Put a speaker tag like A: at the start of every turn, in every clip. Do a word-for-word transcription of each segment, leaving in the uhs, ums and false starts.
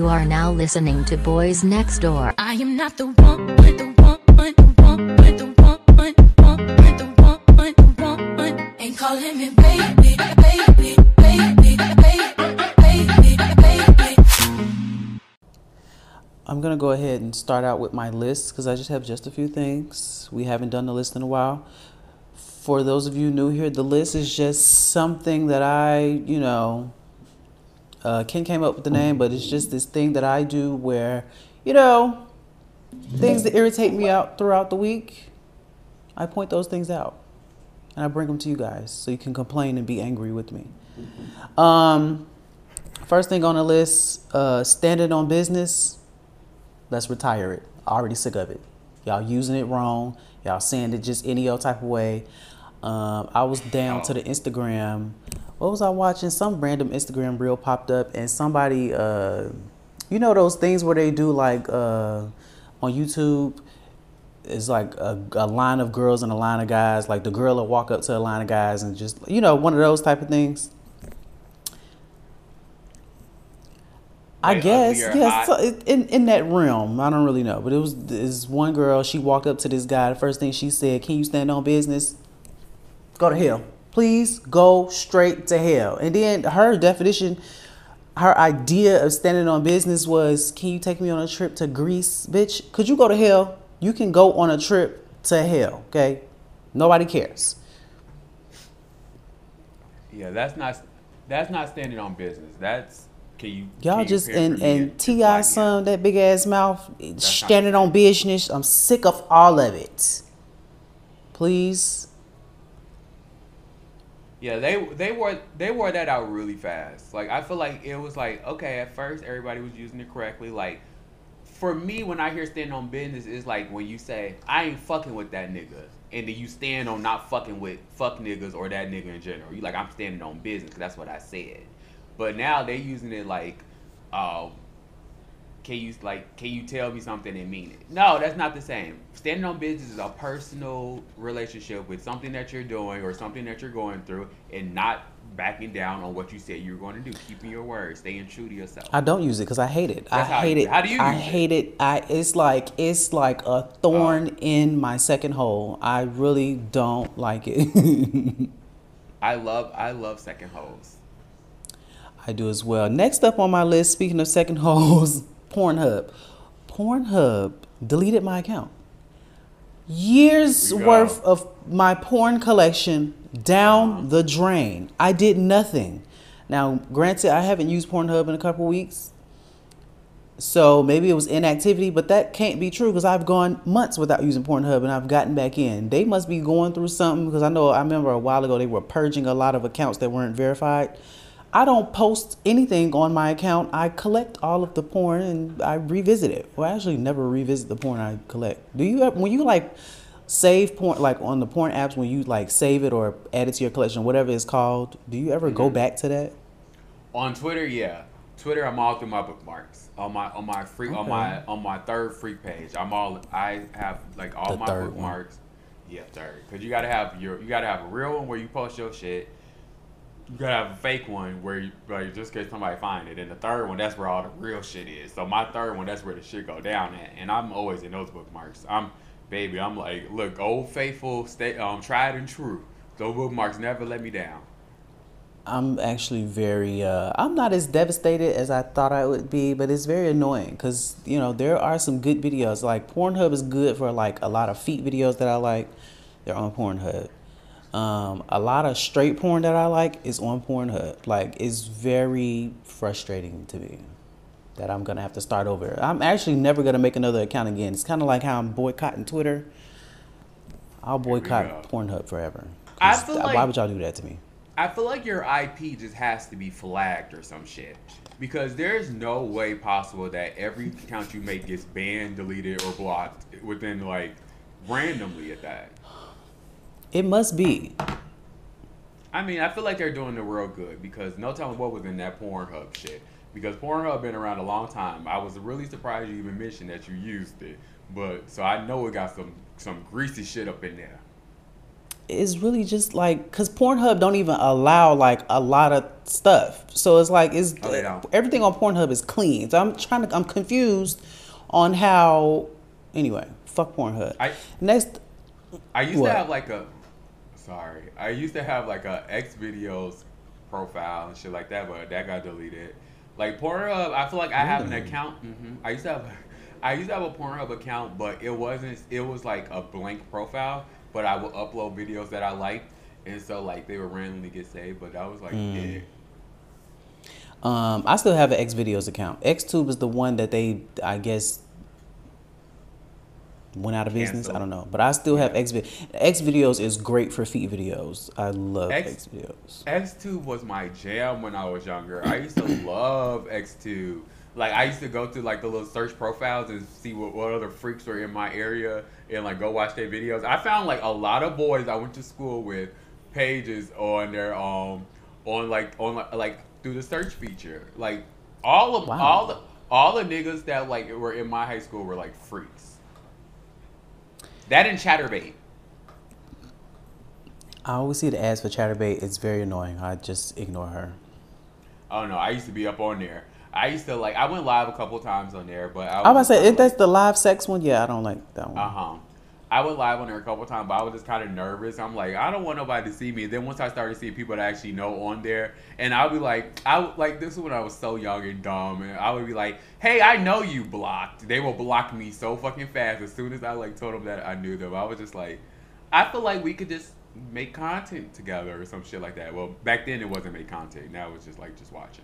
A: You are now listening to Boys Next Door.
B: I am not the one, the one, the one, the one, the one, the one, the one. Ain't calling me baby, baby, baby, baby, baby, baby.
C: I'm gonna go ahead and start out with my list because I just have just a few things. We haven't done the list in a while. For those of you new here, the list is just something that I, you know, uh, Ken came up with the name, but it's just this thing that I do where, you know, things that irritate me out throughout the week, I point those things out and I bring them to you guys so you can complain and be angry with me. Um, first thing on the list, uh, standing on business. Let's retire it. Already sick of it. Y'all using it wrong. Y'all saying it just any old type of way. Um, I was down to the Instagram. What was I watching? Some random Instagram reel popped up and somebody, uh, you know those things where they do like uh, on YouTube, it's like a, a line of girls and a line of guys. Like the girl will walk up to a line of guys and just, you know, one of those type of things. I
D: Like
C: guess,
D: ugly or
C: yes,
D: hot?
C: so it- in in that realm. I don't really know, but it was this one girl. She walked up to this guy. The first thing she said, "Can you stand on business? Go to hell, please. Go straight to hell." And then her definition, her idea of standing on business was, "Can you take me on a trip to Greece, bitch? Could you go to hell? You can go on a trip to hell, okay? Nobody cares."
D: Yeah, that's not that's not standing on business. That's can you
C: Y'all
D: can you
C: just
D: pamper
C: and
D: me
C: and T I
D: like,
C: son, that big ass mouth,
D: not
C: standing on business. I'm sick of all of it. Please.
D: Yeah, they they wore they wore that out really fast. Like I feel like it was like okay, at first everybody was using it correctly. Like for me, when I hear standing on business, it's like when you say I ain't fucking with that nigga, and then you stand on not fucking with fuck niggas or that nigga in general. You like I'm standing on business because that's what I said. But now they using it like, um, can you like can you tell me something and mean it? No, that's not the same. Standing on business is a personal relationship with something that you're doing or something that you're going through, and not backing down on what you said you were going to do. Keeping your word, staying true to yourself.
C: I don't use it because I hate it. I
D: That's how
C: hate
D: you-
C: it.
D: how do you
C: I
D: use it?
C: hate it. I it's like it's like a thorn in my second hole. I really don't like it.
D: I love I love second holes.
C: I do as well. Next up on my list, speaking of second holes, Pornhub. Pornhub deleted my account. Years
D: Here we go.
C: worth of my porn collection down
D: Uh-huh.
C: the drain. I did nothing. Now, granted, I haven't used Pornhub in a couple weeks, so maybe it was inactivity, but that can't be true because I've gone months without using Pornhub and I've gotten back in. They must be going through something because I know I remember a while ago they were purging a lot of accounts that weren't verified. I don't post anything on my account. I collect all of the porn and I revisit it. Well, I actually never revisit the porn I collect. Do you ever, when you like save porn, like on the porn apps, when you like save it or add it to your collection, whatever it's called, do you ever go back to that?
D: On Twitter, yeah. Twitter, I'm all through my bookmarks. On my on my free on
C: Okay.
D: my on my third free page. I'm all I have like all
C: The
D: my
C: third one.
D: bookmarks. Yeah, third. Cause you gotta have your you gotta have a real one where you post your shit. You gotta have a fake one where you like just in case somebody find it. And the third one, that's where all the real shit is. So my third one, that's where the shit go down at. And I'm always in those bookmarks. I'm baby, I'm like, look, old faithful, stay um tried and true. Those bookmarks never let me down.
C: I'm actually very, uh, I'm not as devastated as I thought I would be, but it's very annoying because, you know, there are some good videos. Like Pornhub is good for like a lot of feet videos that I like. They're on Pornhub. Um, a lot of straight porn that I like is on Pornhub. Like, it's very frustrating to me that I'm going to have to start over. I'm actually never going to make another account again. It's kind of like how I'm boycotting Twitter. I'll
D: Here we
C: boycott
D: go.
C: Pornhub forever.
D: I
C: 'Cause
D: feel
C: th-
D: like-
C: why would y'all do that to me?
D: I feel like your I P just has to be flagged or some shit. Because there's no way possible that every account you make gets banned, deleted, or blocked within like randomly at that.
C: It must be.
D: I mean, I feel like they're doing the world good because no telling what was in that Pornhub shit. Because Pornhub been around a long time. I was really surprised you even mentioned that you used it. But so I know it got some some greasy shit up in there.
C: is really just like, cause Pornhub don't even allow like a lot of stuff. So it's like it's
D: Oh, they don't.
C: everything on Pornhub is clean. So I'm trying to I'm confused on how. Anyway, fuck Pornhub.
D: I
C: Next,
D: I used
C: What?
D: to have like a sorry. I used to have like a X videos profile and shit like that, but that got deleted. Like Pornhub, I feel like I have an
C: Really?
D: account. hmm I used to have I used to have a Pornhub account, but it wasn't. It was like a blank profile, but I would upload videos that I liked, and so like they would randomly get saved. But that was like
C: Mm.
D: it.
C: um, I still have an X videos account. XTube is the one that they, I guess, went out of business.
D: Canceled.
C: I don't know, but I still have X. X videos is great for feet videos. I love
D: X-
C: X videos.
D: XTube was my jam when I was younger. I used to love XTube. Like I used to go through like the little search profiles and see what, what other freaks were in my area and like go watch their videos. I found like a lot of boys I went to school with pages on their um on like on like, like through the search feature. Like all of
C: Wow.
D: all the all the niggas that like were in my high school were like freaks. That and Chatterbait.
C: I always see the ads for Chatterbait. It's very annoying. I just ignore her.
D: I don't know. I used to be up on there. I used to like. I went live a couple times on there, but I
C: I was about to
D: just
C: say,
D: kinda,
C: if that's the live sex one, yeah, I don't like that one.
D: Uh huh. I went live on there a couple times, but I was just kind of nervous. I'm like, I don't want nobody to see me. Then once I started seeing people that actually know on there, and I'll be like, I would- like this is when I was so young and dumb, and I would be like, hey, I know you blocked. They will block me so fucking fast as soon as I like told them that I knew them. I was just like, I feel like we could just make content together or some shit like that. Well, back then it wasn't make content. Now it's just like just watching.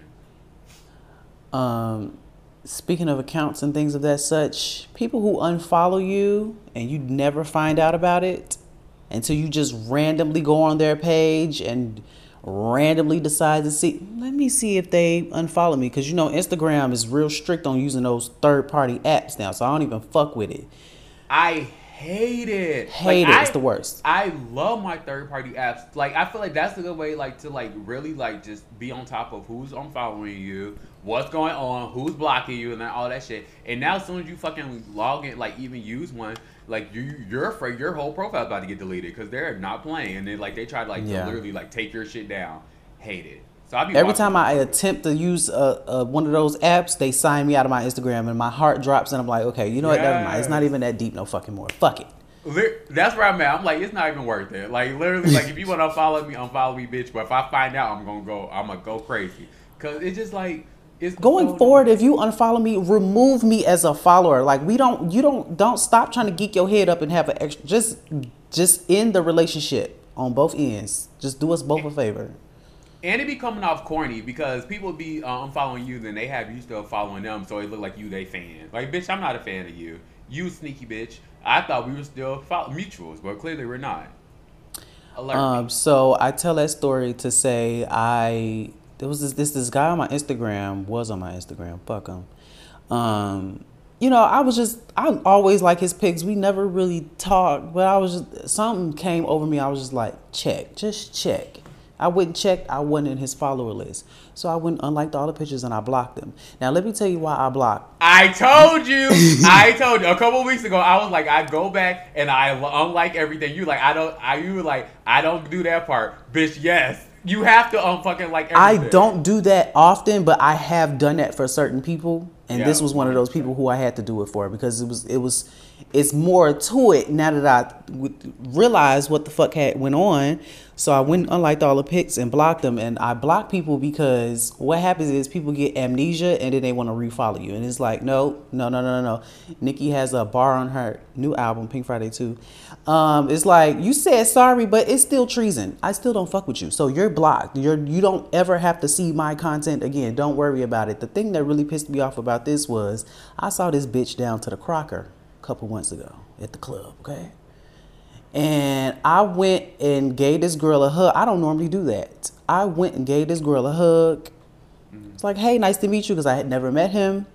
C: Um, speaking of accounts and things of that such, people who unfollow you and you never find out about it until you just randomly go on their page and randomly decide to see, let me see if they unfollow me. Because, you know, Instagram is real strict on using those third-party apps now, so I don't even fuck with it.
D: I hate it.
C: Hate
D: Like,
C: it.
D: I-
C: It's the worst.
D: I love my third party apps. Like I feel like that's a good way like to like really like just be on top of who's unfollowing you, what's going on, who's blocking you, and then all that shit. And now as soon as you fucking log in, like even use one, like you you're afraid your whole profile's about to get deleted because they're not playing, and then like they try to like
C: Yeah.
D: to literally like take your shit down. Hate it. So I be
C: Every
D: watching
C: time I
D: them.
C: attempt to use uh, uh, one of those apps, they sign me out of my Instagram and my heart drops and I'm like, okay, you know what? Never mind. It's not
D: Yes.
C: even that deep no fucking more. Fuck it.
D: Li- That's where I'm at. I'm like, it's not even worth it. Like literally, like if you want to unfollow me, unfollow me, bitch. But if I find out, I'm gonna go. I'm gonna go crazy. Cause it's just like it's
C: Going
D: so
C: forward,
D: dumb.
C: if you unfollow me, remove me as a follower. Like we don't, you don't, don't stop trying to geek your head up and have an extra. Just, just end the relationship on both ends. Just do us both a favor.
D: And it be coming off corny because people be uh, unfollowing you, then they have you still following them, so it look like you they fan. Like, bitch, I'm not a fan of you. You sneaky bitch. I thought we were still follow- mutuals, but clearly we're not. Alert
C: Um,
D: me.
C: so I tell that story to say I there was this this this guy on my Instagram was on my Instagram. Fuck him. Um, you know, I was just I always like his pics. We never really talked, but I was just something came over me. I was just like, check, just check. I wouldn't check. I wasn't in his follower list, so I went unliked all the pictures and I blocked him. Now let me tell you why I blocked.
D: I told you. I told you a couple of weeks ago. I was like, I go back and I unlike everything. You like, I don't. I you were like, I don't do that part, bitch. Yes, you have to unfucking like. Everything.
C: I don't do that often, but I have done that for certain people, and
D: Yeah,
C: this was one of those people who I had to do it for because it was it was it's more to it now that I w- realized what the fuck had went on. So I went and unliked all the pics and blocked them, and I block people because what happens is people get amnesia and then they want to refollow you, and it's like no, no, no, no, no, no. Nikki has a bar on her new album, Pink Friday two. Um, it's like you said sorry, but it's still treason. I still don't fuck with you, so you're blocked. You're you don't ever have to see my content again. Don't worry about it. The thing that really pissed me off about this was I saw this bitch down to the Crocker a couple months ago at the club. Okay. And I went and gave this girl a hug. I don't normally do that. I went and gave this girl a hug. It's like, hey, nice to meet you, because I had never met him.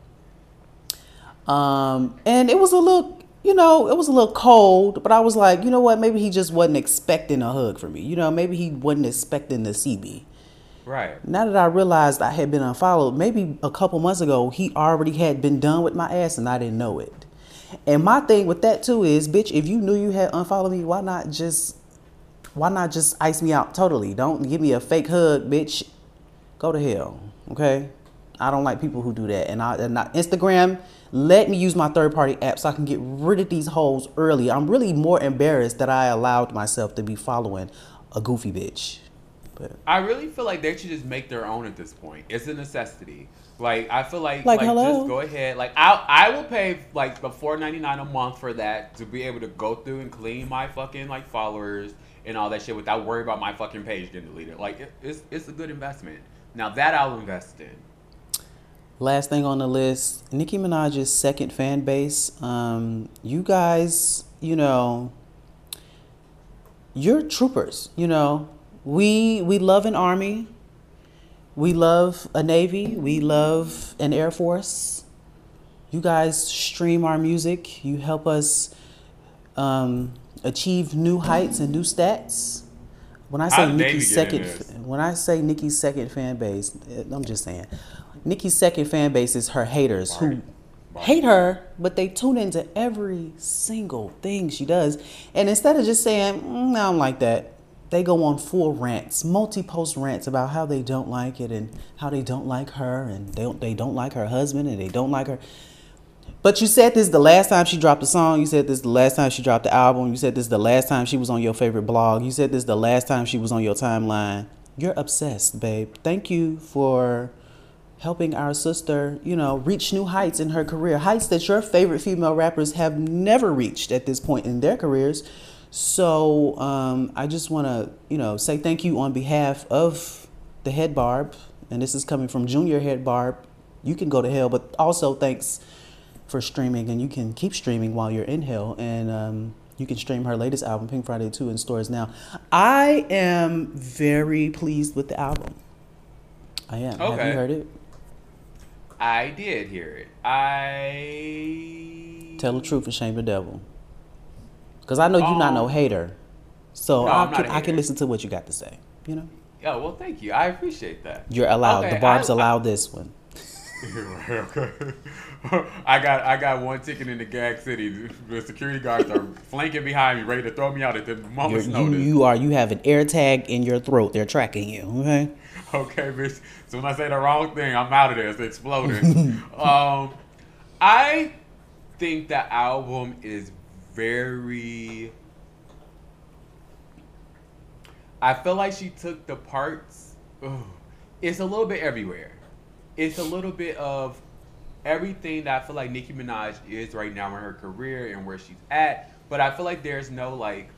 C: Um, and it was a little, you know, it was a little cold, but I was like, you know what? Maybe he just wasn't expecting a hug from me. You know, maybe he wasn't expecting to see me.
D: Right.
C: Now that I realized I had been unfollowed, maybe a couple months ago, he already had been done with my ass and I didn't know it. And my thing with that too is, bitch, if you knew you had unfollowed me, why not just why not just ice me out totally? Don't give me a fake hug, bitch. Go to hell, okay? I don't like people who do that. And I, and I Instagram, let me use my third party app so I can get rid of these hoes early. I'm really more embarrassed that I allowed myself to be following a goofy bitch. But
D: I really feel like they should just make their own at this point. It's a necessity. Like I feel like
C: Like,
D: like,
C: hello?
D: just go ahead. Like I I will pay like the four ninety-nine a month for that to be able to go through and clean my fucking like followers and all that shit without worrying about my fucking page getting deleted. Like it, it's it's a good investment. Now that I'll invest in.
C: last thing on the list, Nicki Minaj's second fan base. Um, you guys, you know, you're troopers. You know, we we love an army. We love a Navy. We love an Air Force. You guys stream our music. You help us um, achieve new heights and new stats. When I say
D: How'd Navy
C: Nicki's
D: get in
C: second,
D: this?
C: when I say Nicki's second fan base, I'm just saying, Nicki's second fan base is her haters who
D: Marty. Marty.
C: hate her, but they tune into every single thing she does. And instead of just saying, mm, I don't like that, they go on full rants, multi-post rants about how they don't like it and how they don't like her and they don't, they don't like her husband and they don't like her. But you said this the last time she dropped a song. You said this the last time she dropped the album. You said this the last time she was on your favorite blog. You said this the last time she was on your timeline. You're obsessed, babe. Thank you for helping our sister, you know, reach new heights in her career. Heights that your favorite female rappers have never reached at this point in their careers. So um, I just want to, you know, say thank you on behalf of the Head Barb. And this is coming from Junior Head Barb. You can go to hell, but also thanks for streaming. And you can keep streaming while you're in hell. And um, you can stream her latest album, Pink Friday two, in stores now. I am very pleased with the album. I am. Have
D: Okay.
C: you heard it?
D: I did hear it. I
C: Tell the truth and shame the devil. Because I know you're not no
D: Um,
C: hater. So
D: no,
C: I
D: I'm not
C: can
D: a
C: I can
D: hater.
C: listen to what you got to say. You know?
D: Oh, well, thank you. I appreciate that.
C: You're allowed.
D: Okay,
C: the Barb's
D: I-
C: allowed this one.
D: Okay. I got I got one ticket in the Gag City. The security guards are flanking behind me, ready to throw me out at the
C: You're,
D: moment's
C: you,
D: notice.
C: you are you have an air tag in your throat. They're tracking you. Okay.
D: Okay, bitch. So when I say the wrong thing, I'm out of there. It's exploding. um, I think the album is very. I feel like she took the parts. Ugh, it's a little bit everywhere. It's a little bit of everything that I feel like Nicki Minaj is right now in her career and where she's at. But I feel like there's no like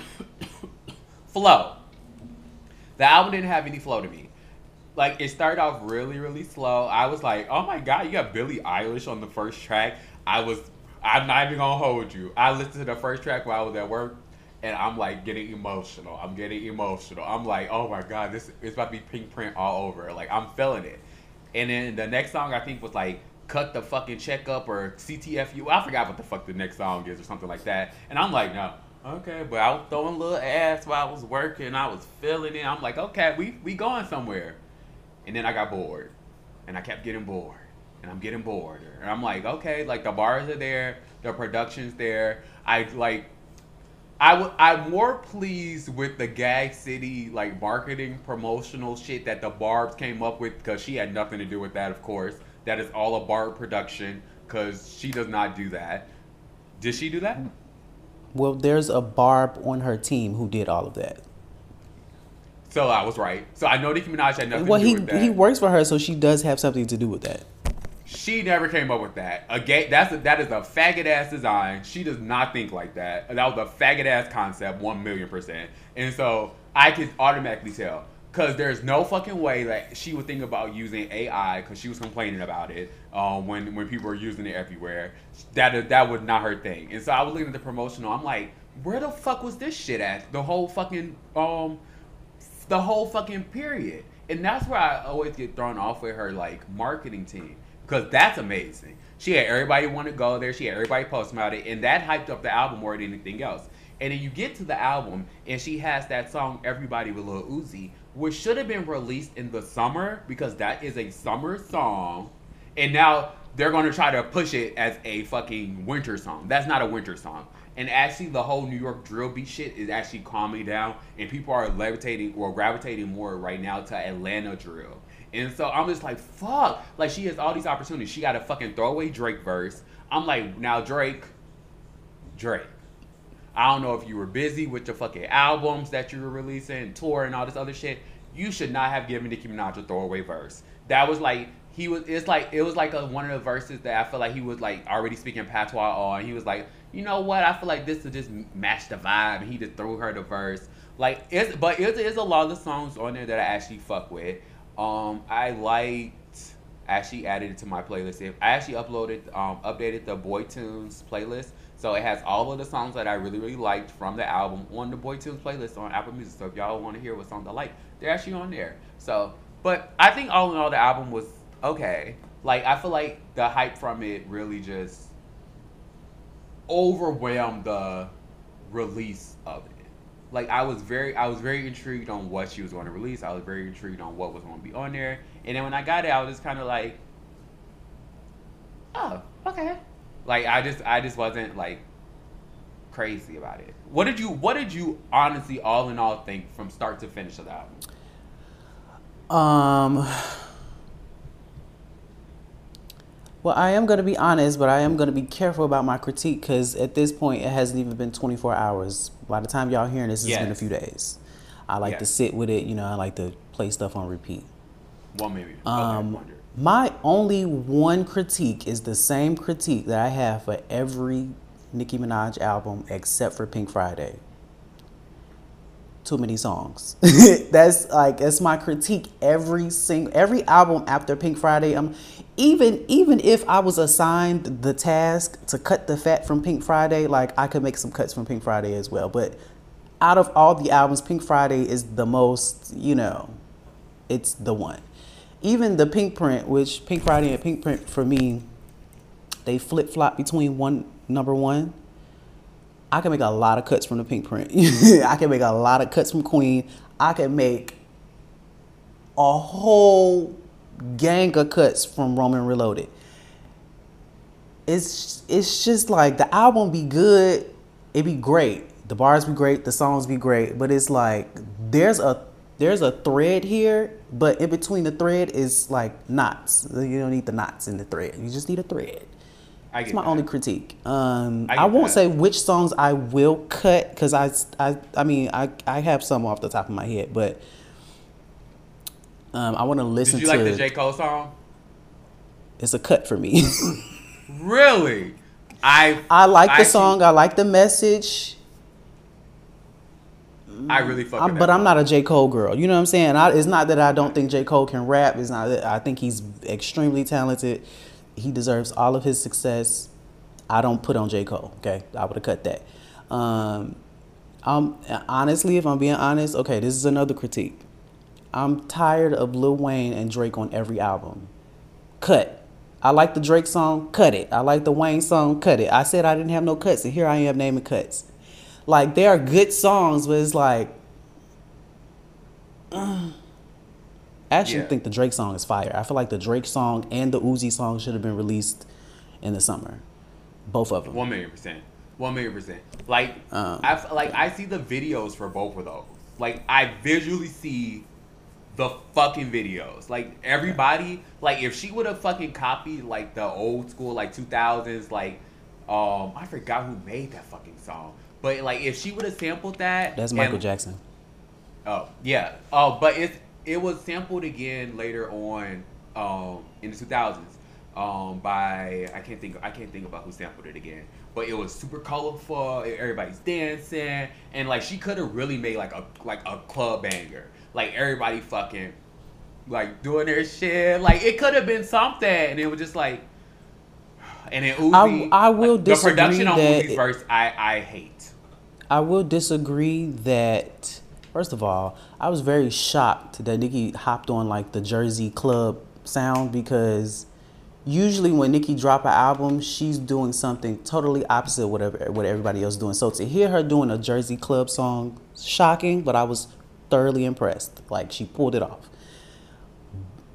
D: flow. The album didn't have any flow to me. Like, it started off really, really slow. I was like, oh my God, you got Billie Eilish on the first track. I was, I'm not even gonna hold you. I listened to the first track while I was at work, and I'm like getting emotional. I'm getting emotional. I'm like, oh my God, this it's about to be Pink Print all over. Like, I'm feeling it. And then the next song I think was like, Cut the Fucking Check Up or C T F U. I forgot what the fuck the next song is or something like that. And I'm like, no. Okay, but I was throwing a little ass while I was working. I was feeling it. I'm like, okay, we we going somewhere. And then I got bored. And I kept getting bored. And I'm getting bored. And I'm like, okay, like the bars are there. The production's there. I like, I w- I'm more pleased with the Gag City like marketing promotional shit that the Barbs came up with, because she had nothing to do with that, of course. That is all a Barb production, because she does not do that. Did she do that?
C: Well, there's a Barb on her team who did all of that.
D: So I was right. So I know Nicki Minaj had nothing
C: Well,
D: to do
C: he
D: with that.
C: he works for her, so she does have something to do with that.
D: She never came up with that. A gay, that's a, that is a faggot ass design. She does not think like that. That was a faggot ass concept, one million percent. And so I could automatically tell, because there's no fucking way that she would think about using A I, because she was complaining about it um, when when people were using it everywhere. That that was not her thing. And so I was looking at the promotional. I'm like, where the fuck was this shit at? The whole fucking um, the whole fucking period. And that's where I always get thrown off with her like marketing team. Because that's amazing. She had everybody want to go there. She had everybody post about it. And that hyped up the album more than anything else. And then you get to the album, and she has that song, Everybody with Lil Uzi, which should have been released in the summer, because that is a summer song. And now, they're going to try to push it as a fucking winter song. That's not a winter song. And actually, the whole New York drill beat shit is actually calming down, and people are levitating or gravitating more right now to Atlanta drill. And so I'm just like, fuck. Like, she has all these opportunities. She got a fucking throwaway Drake verse. I'm like, now Drake, Drake. I don't know if you were busy with your fucking albums that you were releasing, tour and all this other shit. You should not have given Nicki Minaj a throwaway verse. That was like, he was, it's like, it was like a, one of the verses that I feel like he was like already speaking patois on. He was like, you know what? I feel like this will just match the vibe. And he just threw her the verse. Like, it's, but it is a lot of the songs on there that I actually fuck with. Um, I liked, actually added it to my playlist. I actually uploaded, um, updated the Boy Tunes playlist. So it has all of the songs that I really, really liked from the album on the Boy Tunes playlist on Apple Music. So if y'all want to hear what songs I like, they're actually on there. So, but I think all in all, the album was okay. Like, I feel like the hype from it really just overwhelmed the release of it. Like, I was very, I was very intrigued on what she was going to release. I was very intrigued on what was going to be on there. And then when I got it, I was just kind of like, oh, okay. Like, I just, I just wasn't like crazy about it. What did you, what did you honestly, all in all, think from start to finish of the album?
C: Um. Well, I am going to be honest, but I am going to be careful about my critique because at this point, it hasn't even been twenty-four hours. By the time y'all hearing this, it's
D: Yes.
C: been a few days. I like
D: Yes.
C: to sit with it. You know, I like to play stuff on repeat.
D: Well, maybe.
C: Um,
D: okay,
C: my only one critique is the same critique that I have for every Nicki Minaj album except for Pink Friday. Too many songs. That's like, that's my critique every single, every album after Pink Friday. Um, even, even if I was assigned the task to cut the fat from Pink Friday, like I could make some cuts from Pink Friday as well. But out of all the albums, Pink Friday is the most, you know, it's the one. Even the Pink Print, which Pink Friday and Pink Print for me, they flip flop between one, number one. I can make a lot of cuts from the Pink Print. I can make a lot of cuts from Queen. I can make a whole gang of cuts from Roman Reloaded. It's it's just like the album be good, it be great. The bars be great, the songs be great, but it's like there's a there's a thread here, but in between the thread is like knots. You don't need the knots in the thread. You just need a thread.
D: I get
C: It's my
D: that.
C: only critique. Um,
D: I
C: I,
D: get
C: won't
D: that.
C: say which songs I will cut because I, I, I mean, I, I have some off the top of my head, but um, I want to listen
D: Did you
C: to.
D: like the J. Cole song?
C: It's a cut for me.
D: Really? I
C: I like the
D: I
C: song. I like the message.
D: I really fuck
C: I'm,
D: with
C: but
D: that
C: I'm
D: song.
C: not a J. Cole girl. You know what I'm saying? I, it's not that I don't think J. Cole can rap. It's not that I think he's extremely talented. He deserves all of his success. I don't put on J. Cole. Okay, I would have cut that. Um, um, honestly, if I'm being honest, okay, this is another critique. I'm tired of Lil Wayne and Drake on every album. Cut. I like the Drake song. Cut it. I like the Wayne song. Cut it. I said I didn't have no cuts, and here I am naming cuts. Like, they are good songs, but it's like, uh, I actually
D: Yeah.
C: think the Drake song is fire. I feel like the Drake song and the Uzi song should have been released in the summer. Both of them.
D: One million percent. One million percent. Like,
C: Um,
D: I like I see the videos for both of those. Like, I visually see the fucking videos. Like, everybody, like, if she would have fucking copied like the old school, like two thousands, like, um, I forgot who made that fucking song. But like, if she would have sampled that,
C: That's Michael
D: and-
C: Jackson.
D: Oh yeah. Oh, but it it was sampled again later on, um, in the two thousands, um, by I can't think I can't think about who sampled it again. But it was super colorful. Everybody's dancing, and like she could have really made like a like a club banger. Like everybody fucking like doing their shit. Like it could have been something, and it was just like. And then Uzi,
C: I- I will
D: like, the production
C: disagree
D: on
C: that
D: Uzi's
C: it-
D: verse, I I hate.
C: I will disagree that, first of all, I was very shocked that Nicki hopped on like the Jersey club sound because usually when Nicki drop an album, she's doing something totally opposite of whatever what everybody else is doing. So to hear her doing a Jersey club song, shocking, but I was thoroughly impressed. Like she pulled it off.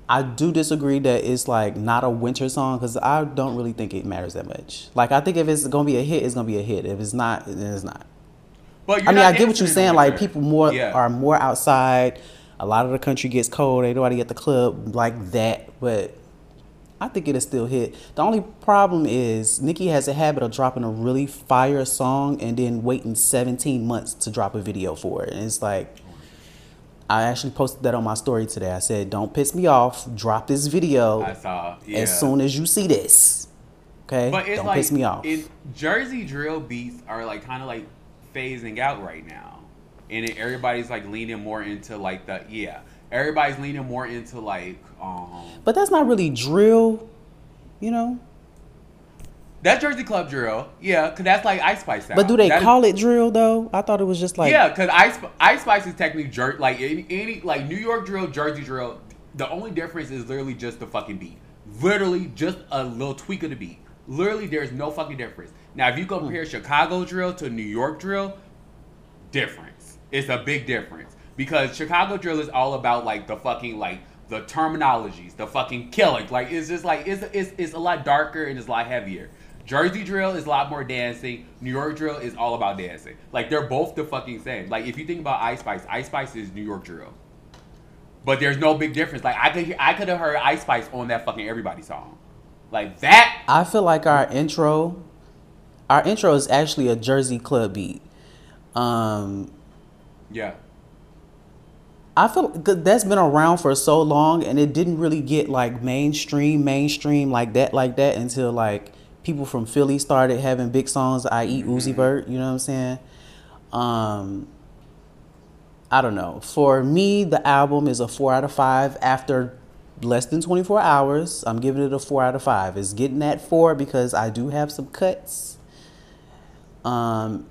C: I do disagree that it's like not a winter song because I don't really think it matters that much. Like I think if it's gonna be a hit, it's gonna be a hit. If it's not, then it's not.
D: But
C: I mean, I get what
D: dancing
C: you're
D: in the
C: saying. Like
D: winter.
C: people more
D: Yeah.
C: are more outside. A lot of the country gets cold. Ain't nobody at the club like that. But I think it'll still hit. The only problem is Nicki has a habit of dropping a really fire song and then waiting seventeen months to drop a video for it. And it's like, I actually posted that on my story today. I said, don't piss me off. Drop this video
D: I saw. Yeah.
C: as soon as you see this. Okay?
D: But it's
C: don't
D: like
C: piss me off.
D: It, Jersey drill beats are like kind of like phasing out right now, and it, everybody's like leaning more into like the yeah. Everybody's leaning more into like um.
C: But that's not really drill, you know?
D: That Jersey club drill, yeah, cause that's like Ice Spice sound.
C: But do they
D: That is-
C: call it drill though? I thought it was just like
D: yeah, cause Ice Ice Spice is technically jer- like any, any like New York drill, Jersey drill. The only difference is literally just the fucking beat. Literally just a little tweak of the beat. Literally, there's no fucking difference. Now, if you compare Chicago drill to New York drill, difference. It's a big difference because Chicago drill is all about like the fucking like the terminologies, the fucking killing. Like it's just like it's it's it's a lot darker and it's a lot heavier. Jersey drill is a lot more dancing. New York drill is all about dancing. Like they're both the fucking same. Like if you think about Ice Spice, Ice Spice is New York drill, but there's no big difference. Like I could hear, I could have heard Ice Spice on that fucking Everybody song, like that.
C: I feel like our intro, our intro is actually a Jersey club beat. Um,
D: Yeah,
C: I feel good- that's been around for so long, and it didn't really get like mainstream, mainstream like that, like that until like people from Philly started having big songs, that is. Uzi Vert. You know what I'm saying? Um, I don't know. For me, the album is a four out of five after less than twenty-four hours. I'm giving it a four out of five. It's getting that four because I do have some cuts. Um,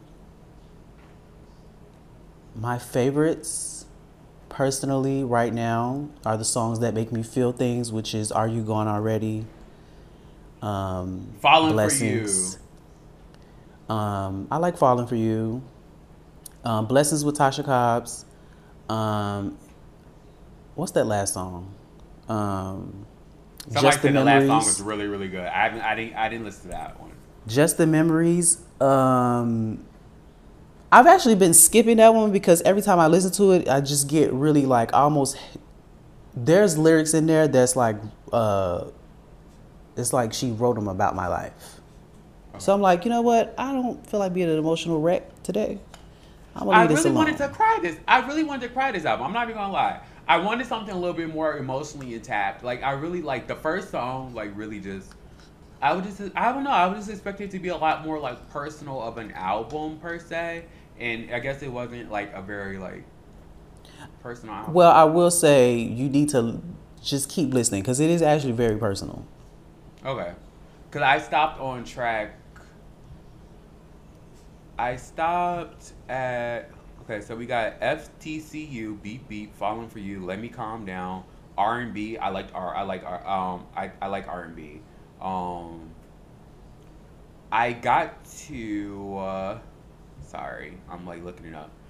C: my favorites, personally, right now, are the songs that make me feel things, which is "Are You Gone Already?" Um,
D: Falling for
C: Blessings. Um, I like "Falling for You." Um, "Blessings" with Tasha Cobbs. Um, what's that last song? Um,
D: somebody
C: Just the
D: said the last
C: Memories.
D: song was really really good. I haven't, I didn't I didn't listen to that one.
C: Just the Memories. Um, I've actually been skipping that one because every time I listen to it, I just get really like almost. There's lyrics in there that's like, uh, it's like she wrote them about my life. So I'm like, you know what? I don't feel like being an emotional wreck today. I'm gonna
D: I
C: leave this
D: really
C: alone.
D: wanted to cry this. I really wanted to cry this album. I'm not even gonna lie. I wanted something a little bit more emotionally intact. Like I really like the first song. Like really just. I would just. I don't know. I would just expect it to be a lot more like personal of an album per se. And I guess it wasn't like a very like personal album.
C: Well, I will say you need to just keep listening because it is actually very personal.
D: Okay. Because I stopped on track. I stopped at. Okay, so we got F T C U, Beep Beep, Falling for You, Let Me Calm Down, R and B. I like R. I like R. Um, I, I like R and B. Um, I got to. Uh, sorry, I'm like looking it up.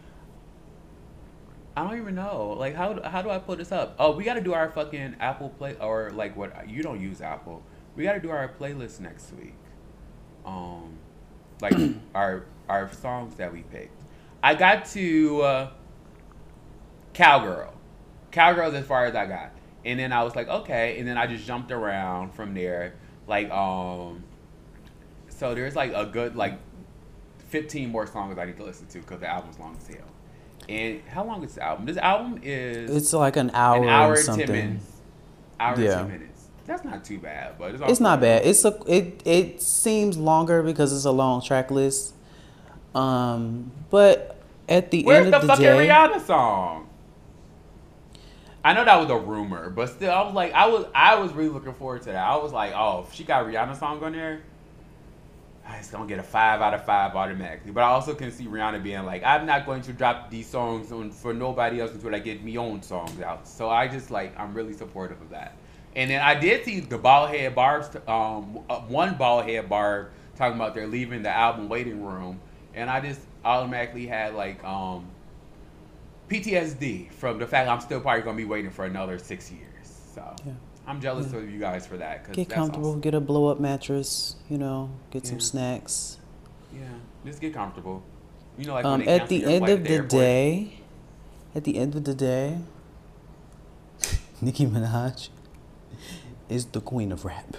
D: I don't even know. Like, how how do I pull this up? Oh, we got to do our fucking Apple play or like what? You don't use Apple. We got to do our playlist next week. Um, like our our songs that we picked. I got to uh, Cowgirl. Cowgirl's as far as I got, and then I was like, okay, and then I just jumped around from there. Like, um, so there's like a good like fifteen more songs I need to listen to because the album's long as hell. And how long is the album? This album is
C: It's like an hour,
D: an hour
C: and
D: and
C: something.
D: ten minutes. Hour
C: Yeah.
D: and ten minutes. That's not too bad, but it's,
C: It's not bad. It's a it it seems longer because it's a long track list. Um, but at the
D: Where's
C: end
D: the
C: of the
D: fucking
C: day,
D: Rihanna song? I know that was a rumor, but still, I was like, I was, I was really looking forward to that. I was like, oh, if she got a Rihanna song on there, it's gonna get a five out of five automatically. But I also can see Rihanna being like, I'm not going to drop these songs on for nobody else until I get me own songs out. So I just like, I'm really supportive of that. And then I did see the bald head Barb's, um, one bald head Barb talking about they're leaving the album waiting room, and I just automatically had like um, P T S D from the fact I'm still probably gonna be waiting for another six years. So
C: Yeah.
D: I'm jealous
C: Yeah.
D: of you guys for that. Cause
C: Get
D: that's
C: comfortable.
D: awesome.
C: Get a blow up mattress. You know, get some
D: Yeah.
C: snacks.
D: Yeah, just get comfortable. You know, like when
C: Um,
D: they
C: at
D: cancel
C: the
D: your
C: end
D: flight
C: of
D: at the
C: the
D: airport.
C: day, at the end of the day, Nicki Minaj is the queen of rap.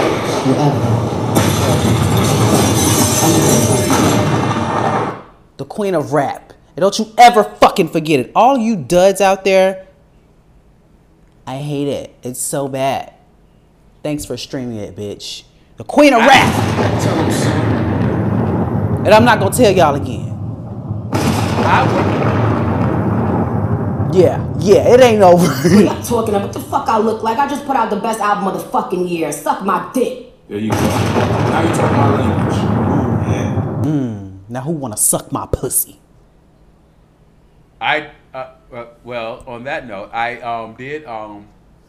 C: The queen of rap. And don't you ever fucking forget it. All you duds out there, I hate it. It's so bad. Thanks for streaming it, bitch. The queen of rap. And I'm not gonna tell y'all again.
D: I would,
C: Yeah, yeah, it ain't over.
E: What are y'all talking about? What the fuck I look like? I just put out the best album of the fucking year. Suck my dick.
F: There you go. Now you're talking my language. Yeah.
C: Now who wanna suck my pussy?
D: I uh, uh, well, on that note, I um did um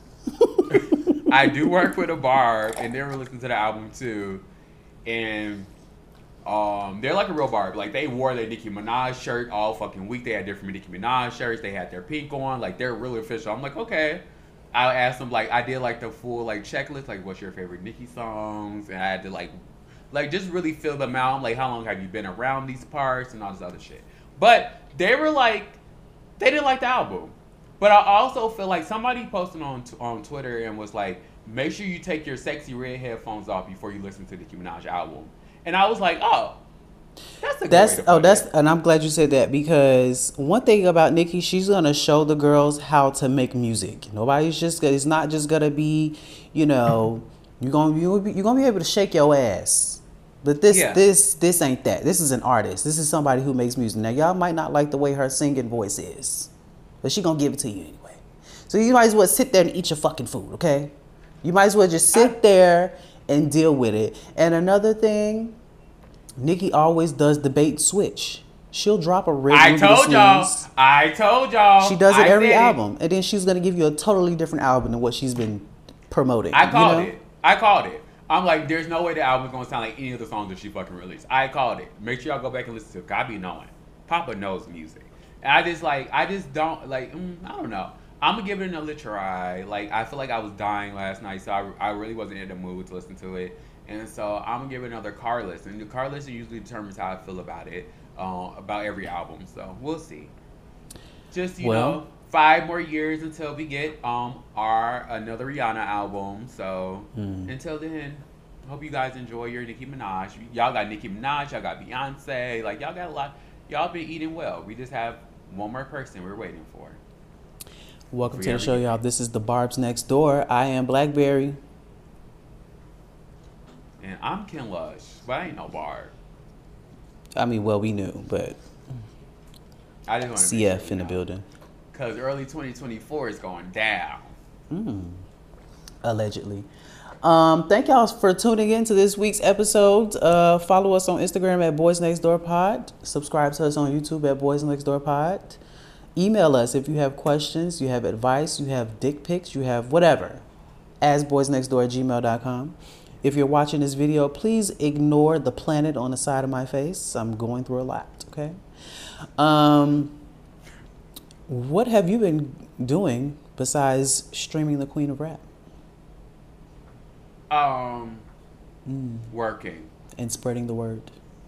D: I do work with a barb, and they were listening to the album too, and um they're like a real barb. Like they wore their Nicki Minaj shirt all fucking week. They had different Nicki Minaj shirts. They had their pink on. Like they're really official. I'm like, okay. I asked them like I did like the full like checklist, like what's your favorite Nicki songs, and I had to like like just really fill them out. I'm like, how long have you been around these parts and all this other shit. But they were like, they didn't like the album. But I also feel like somebody posted on on Twitter and was like, make sure you take your sexy red headphones off before you listen to the Nicki Minaj album. And I was like, oh, that's a good
C: That's
D: way to
C: oh
D: put
C: that's
D: it.
C: and I'm glad you said that because one thing about Nicki, she's gonna show the girls how to make music. Nobody's just it's not just gonna be, you know, you're gonna you're gonna be, you're gonna be able to shake your ass. But this
D: Yeah.
C: this this ain't that. This is an artist. This is somebody who makes music. Now y'all might not like the way her singing voice is, but she gonna give it to you anyway. So you might as well sit there and eat your fucking food, okay? You might as well just sit there and deal with it. And another thing, Nicki always does the bait and switch. She'll drop a rhythm.
D: I
C: into the
D: told y'all.
C: sleeves.
D: I told y'all.
C: She does it
D: I
C: every
D: said
C: album, and then she's gonna give you a totally different album than what she's been promoting.
D: I called
C: you know?
D: it. I called it. I'm like, there's no way the album's gonna sound like any of the songs that she fucking released. I called it. Make sure y'all go back and listen to it. 'Cause I be knowing. Papa knows music. And I just like, I just don't like. Mm, I don't know. I'm gonna give it another try. Like, I feel like I was dying last night, so I, I really wasn't in the mood to listen to it. And so I'm gonna give it another car listen. The car listen usually determines how I feel about it, uh, about every album. So we'll see. Just you
C: Well-
D: know, five more years until we get um our another Rihanna album. So
C: Hmm.
D: until then, hope you guys enjoy your Nicki Minaj. Y'all got Nicki Minaj. Y'all got Beyonce. Like y'all got a lot. Y'all been eating well. We just have one more person we're waiting for.
C: Welcome
D: For
C: to the show,
D: everything.
C: y'all. This is the Barb's Next Door. I am Blackberry.
D: And I'm Ken Lush, but I ain't no Barb.
C: I mean, well, we knew, but
D: I just want to
C: C F in the building.
D: Because early twenty twenty-four is going down.
C: Allegedly. Um, thank y'all for tuning in to this week's episode. Uh, follow us on Instagram at Boys Next Door Pod. Subscribe to us on YouTube at Boys Next Door Pod. Email us if you have questions, you have advice, you have dick pics, you have whatever. As boysnextdoor at gmail dot com. If you're watching this video, please ignore the planet on the side of my face. I'm going through a lot, okay? Um, what have you been doing besides streaming the Queen of Rap
D: Um,
C: Hmm.
D: working.
C: and spreading the word?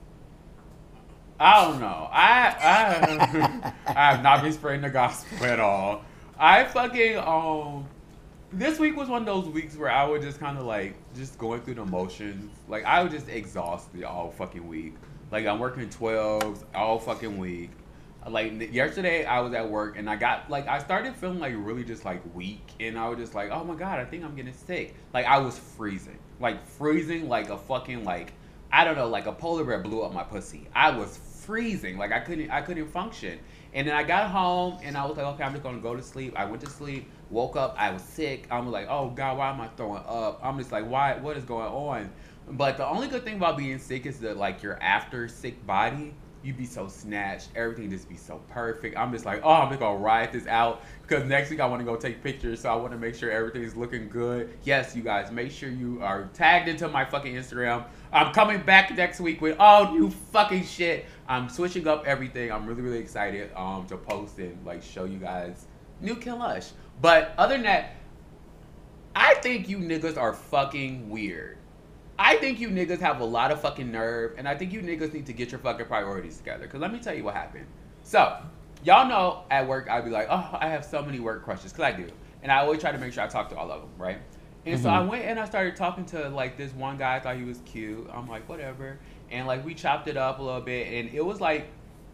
D: I don't know. I I I have not been spreading the gospel at all. I fucking um. This week was one of those weeks where I was just kind of like just going through the motions. Like I was just exhausted all fucking week. Like I'm working twelves all fucking week. Like yesterday I was at work and I got like I started feeling like really just like weak and I was just like, oh my god, I think I'm getting sick. Like I was freezing. Like freezing like a fucking like I don't know, like a polar bear blew up my pussy. I was freezing. Like I couldn't I couldn't function. And then I got home and I was like, okay, I'm just gonna go to sleep. I went to sleep, woke up, I was sick. I'm like, oh god, why am I throwing up? I'm just like, why what is going on? But the only good thing about being sick is that like your after sick body, you be so snatched, everything just be so perfect. I'm just like, oh, I'm just gonna ride this out because next week I want to go take pictures, so I want to make sure everything's looking good. Yes, you guys, make sure you are tagged into my fucking Instagram. I'm coming back next week with all new fucking shit. I'm switching up everything. I'm really, really excited um to post and like show you guys new Ken Lush. But other than that, I think you niggas are fucking weird. I think you niggas have a lot of fucking nerve, and I think you niggas need to get your fucking priorities together. Because let me tell you what happened. So, y'all know at work, I'd be like, oh, I have so many work crushes. Because I do. And I always try to make sure I talk to all of them, right? And mm-hmm. so I went and I started talking to, like, this one guy. I thought he was cute. I'm like, whatever. And, like, we chopped it up a little bit. And it was like,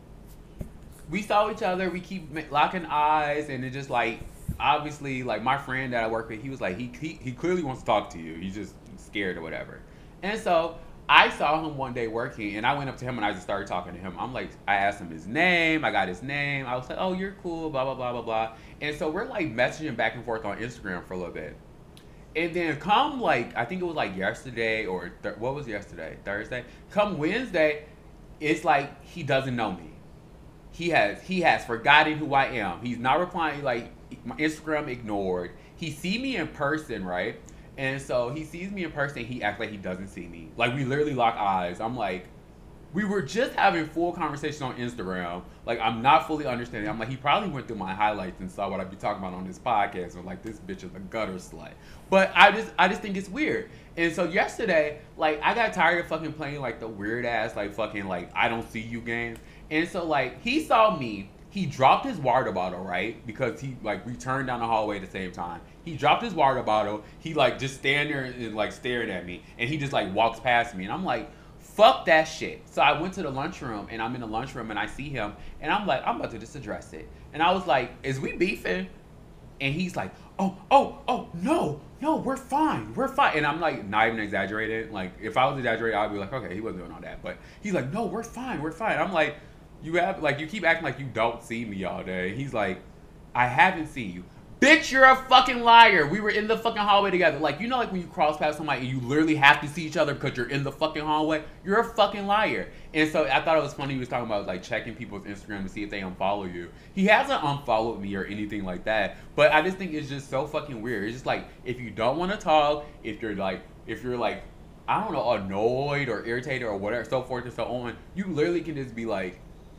D: we saw each other. We keep locking eyes. And it just, like, obviously, like, my friend that I work with, he was like, he, he, he clearly wants to talk to you. He's just scared or whatever. And so I saw him one day working, and I went up to him and I just started talking to him. I'm like, I asked him his name. I got his name. I was like, oh, you're cool, blah, blah, blah, blah, blah. And so we're like messaging back and forth on Instagram for a little bit. And then come like, I think it was like yesterday or th- what was yesterday? Thursday? Come Wednesday, it's like he doesn't know me. He has he has forgotten who I am. He's not replying, like my Instagram ignored. He see me in person, right? And so he sees me in person, he acts like he doesn't see me. Like, we literally lock eyes. I'm like, we were just having full conversation on Instagram. Like, I'm not fully understanding. I'm like, he probably went through my highlights and saw what I'd be talking about on this podcast. And like, this bitch is a gutter slut. But I just I just think it's weird. And so yesterday, like, I got tired of fucking playing, like, the weird-ass, like, fucking, like, I don't see you games. And so, like, he saw me. He dropped his water bottle, right? Because he, like, we turned down the hallway at the same time. He dropped his water bottle. He, like, just stand there and, like, staring at me. And he just, like, walks past me. And I'm like, fuck that shit. So I went to the lunchroom, and I'm in the lunchroom, and I see him. And I'm like, I'm about to just address it. And I was like, is we beefing? And he's like, oh, oh, oh, no, no, we're fine. We're fine. And I'm, like, not even exaggerating. Like, if I was exaggerating, I'd be like, okay, he wasn't doing all that. But he's like, no, we're fine. We're fine. I'm like, You have like you keep acting like you don't see me all day. He's like, I haven't seen you. Bitch, you're a fucking liar. We were in the fucking hallway together. Like, you know, like when you cross past somebody and you literally have to see each other because you're in the fucking hallway? You're a fucking liar. And so I thought it was funny he was talking about like checking people's Instagram to see if they unfollow you. He hasn't unfollowed me or anything like that. But I just think it's just so fucking weird. It's just like, if you don't want to talk, if you're like, if you're like, I don't know, annoyed or irritated or whatever, so forth and so on, you literally can just be like,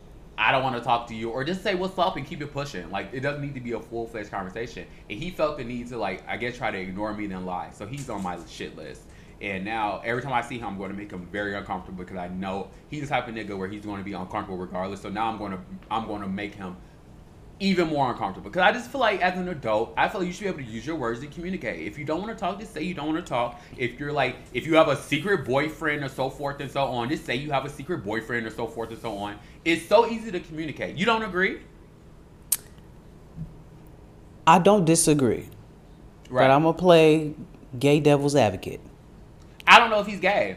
D: I don't want to talk to you, or just say what's up and keep it pushing. Like, it doesn't need to be a full-fledged conversation. And he felt the need to, like, I guess try to ignore me then lie. So he's on my shit list. And now, every time I see him, I'm going to make him very uncomfortable because I know he's the type of nigga where he's going to be uncomfortable regardless. So now I'm going to I'm going to make him even more uncomfortable. Because I just feel like, as an adult, I feel like you should be able to use your words to communicate. If you don't want to talk, just say you don't want to talk. If you're like, if you have a secret boyfriend or so forth and so on, just say you have a secret boyfriend or so forth and so on. It's so easy to communicate. You don't agree?
C: I don't disagree.
D: Right.
C: But I'm going to play gay devil's advocate.
D: I don't know if he's gay.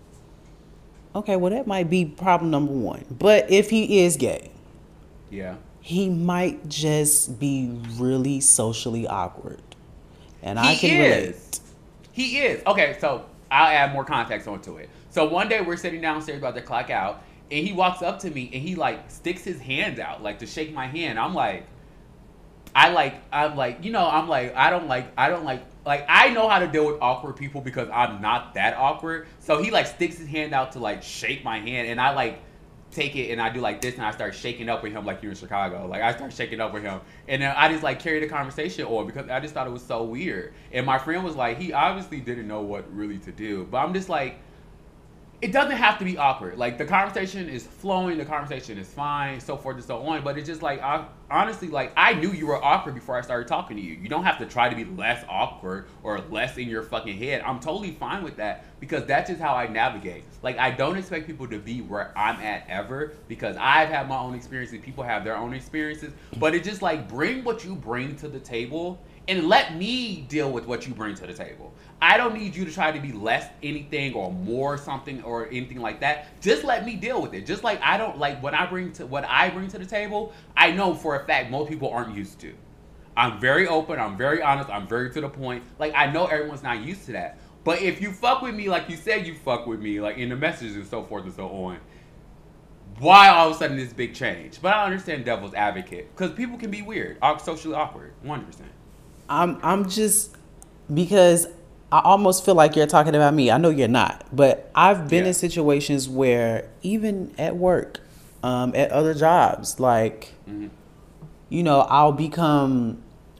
C: Okay, well, that might be problem number one. But if he is gay,
D: yeah,
C: he might just be really socially awkward. And
D: he
C: I can
D: is.
C: relate.
D: He is. Okay, so I'll add more context onto it. So one day we're sitting downstairs about to clock out, and he walks up to me and he like sticks his hand out like to shake my hand. I'm like, I like, I'm like, you know, I'm like, I don't like, I don't like, like, I know how to deal with awkward people because I'm not that awkward. So he like sticks his hand out to like shake my hand, and I like take it and I do like this and I start shaking up with him like you're in Chicago. Like, I start shaking up with him, and then I just like carry the conversation on because I just thought it was so weird. And my friend was like, he obviously didn't know what really to do. But I'm just like, it doesn't have to be awkward. Like, the conversation is flowing, the conversation is fine, so forth and so on. But it's just like, I, honestly, like, I knew you were awkward before I started talking to you. You don't have to try to be less awkward or less in your fucking head. I'm totally fine with that because that's just how I navigate. Like, I don't expect people to be where I'm at ever because I've had my own experiences. People have their own experiences. But it's just like, bring what you bring to the table and let me deal with what you bring to the table. I don't need you to try to be less anything or more something or anything like that. Just let me deal with it. Just like I don't like what I bring to what I bring to the table. I know for a fact most people aren't used to. I'm very open. I'm very honest. I'm very to the point. Like, I know everyone's not used to that. But if you fuck with me like you said you fuck with me, like in the messages and so forth and so on, why all of a sudden this big change? But I understand devil's advocate because people can be weird, socially awkward, one hundred percent.
C: I'm I'm just because I almost feel like you're talking about me. I know you're not, but I've been
D: yeah.
C: in situations where even at work, um, at other jobs, like, mm-hmm. you know, I'll become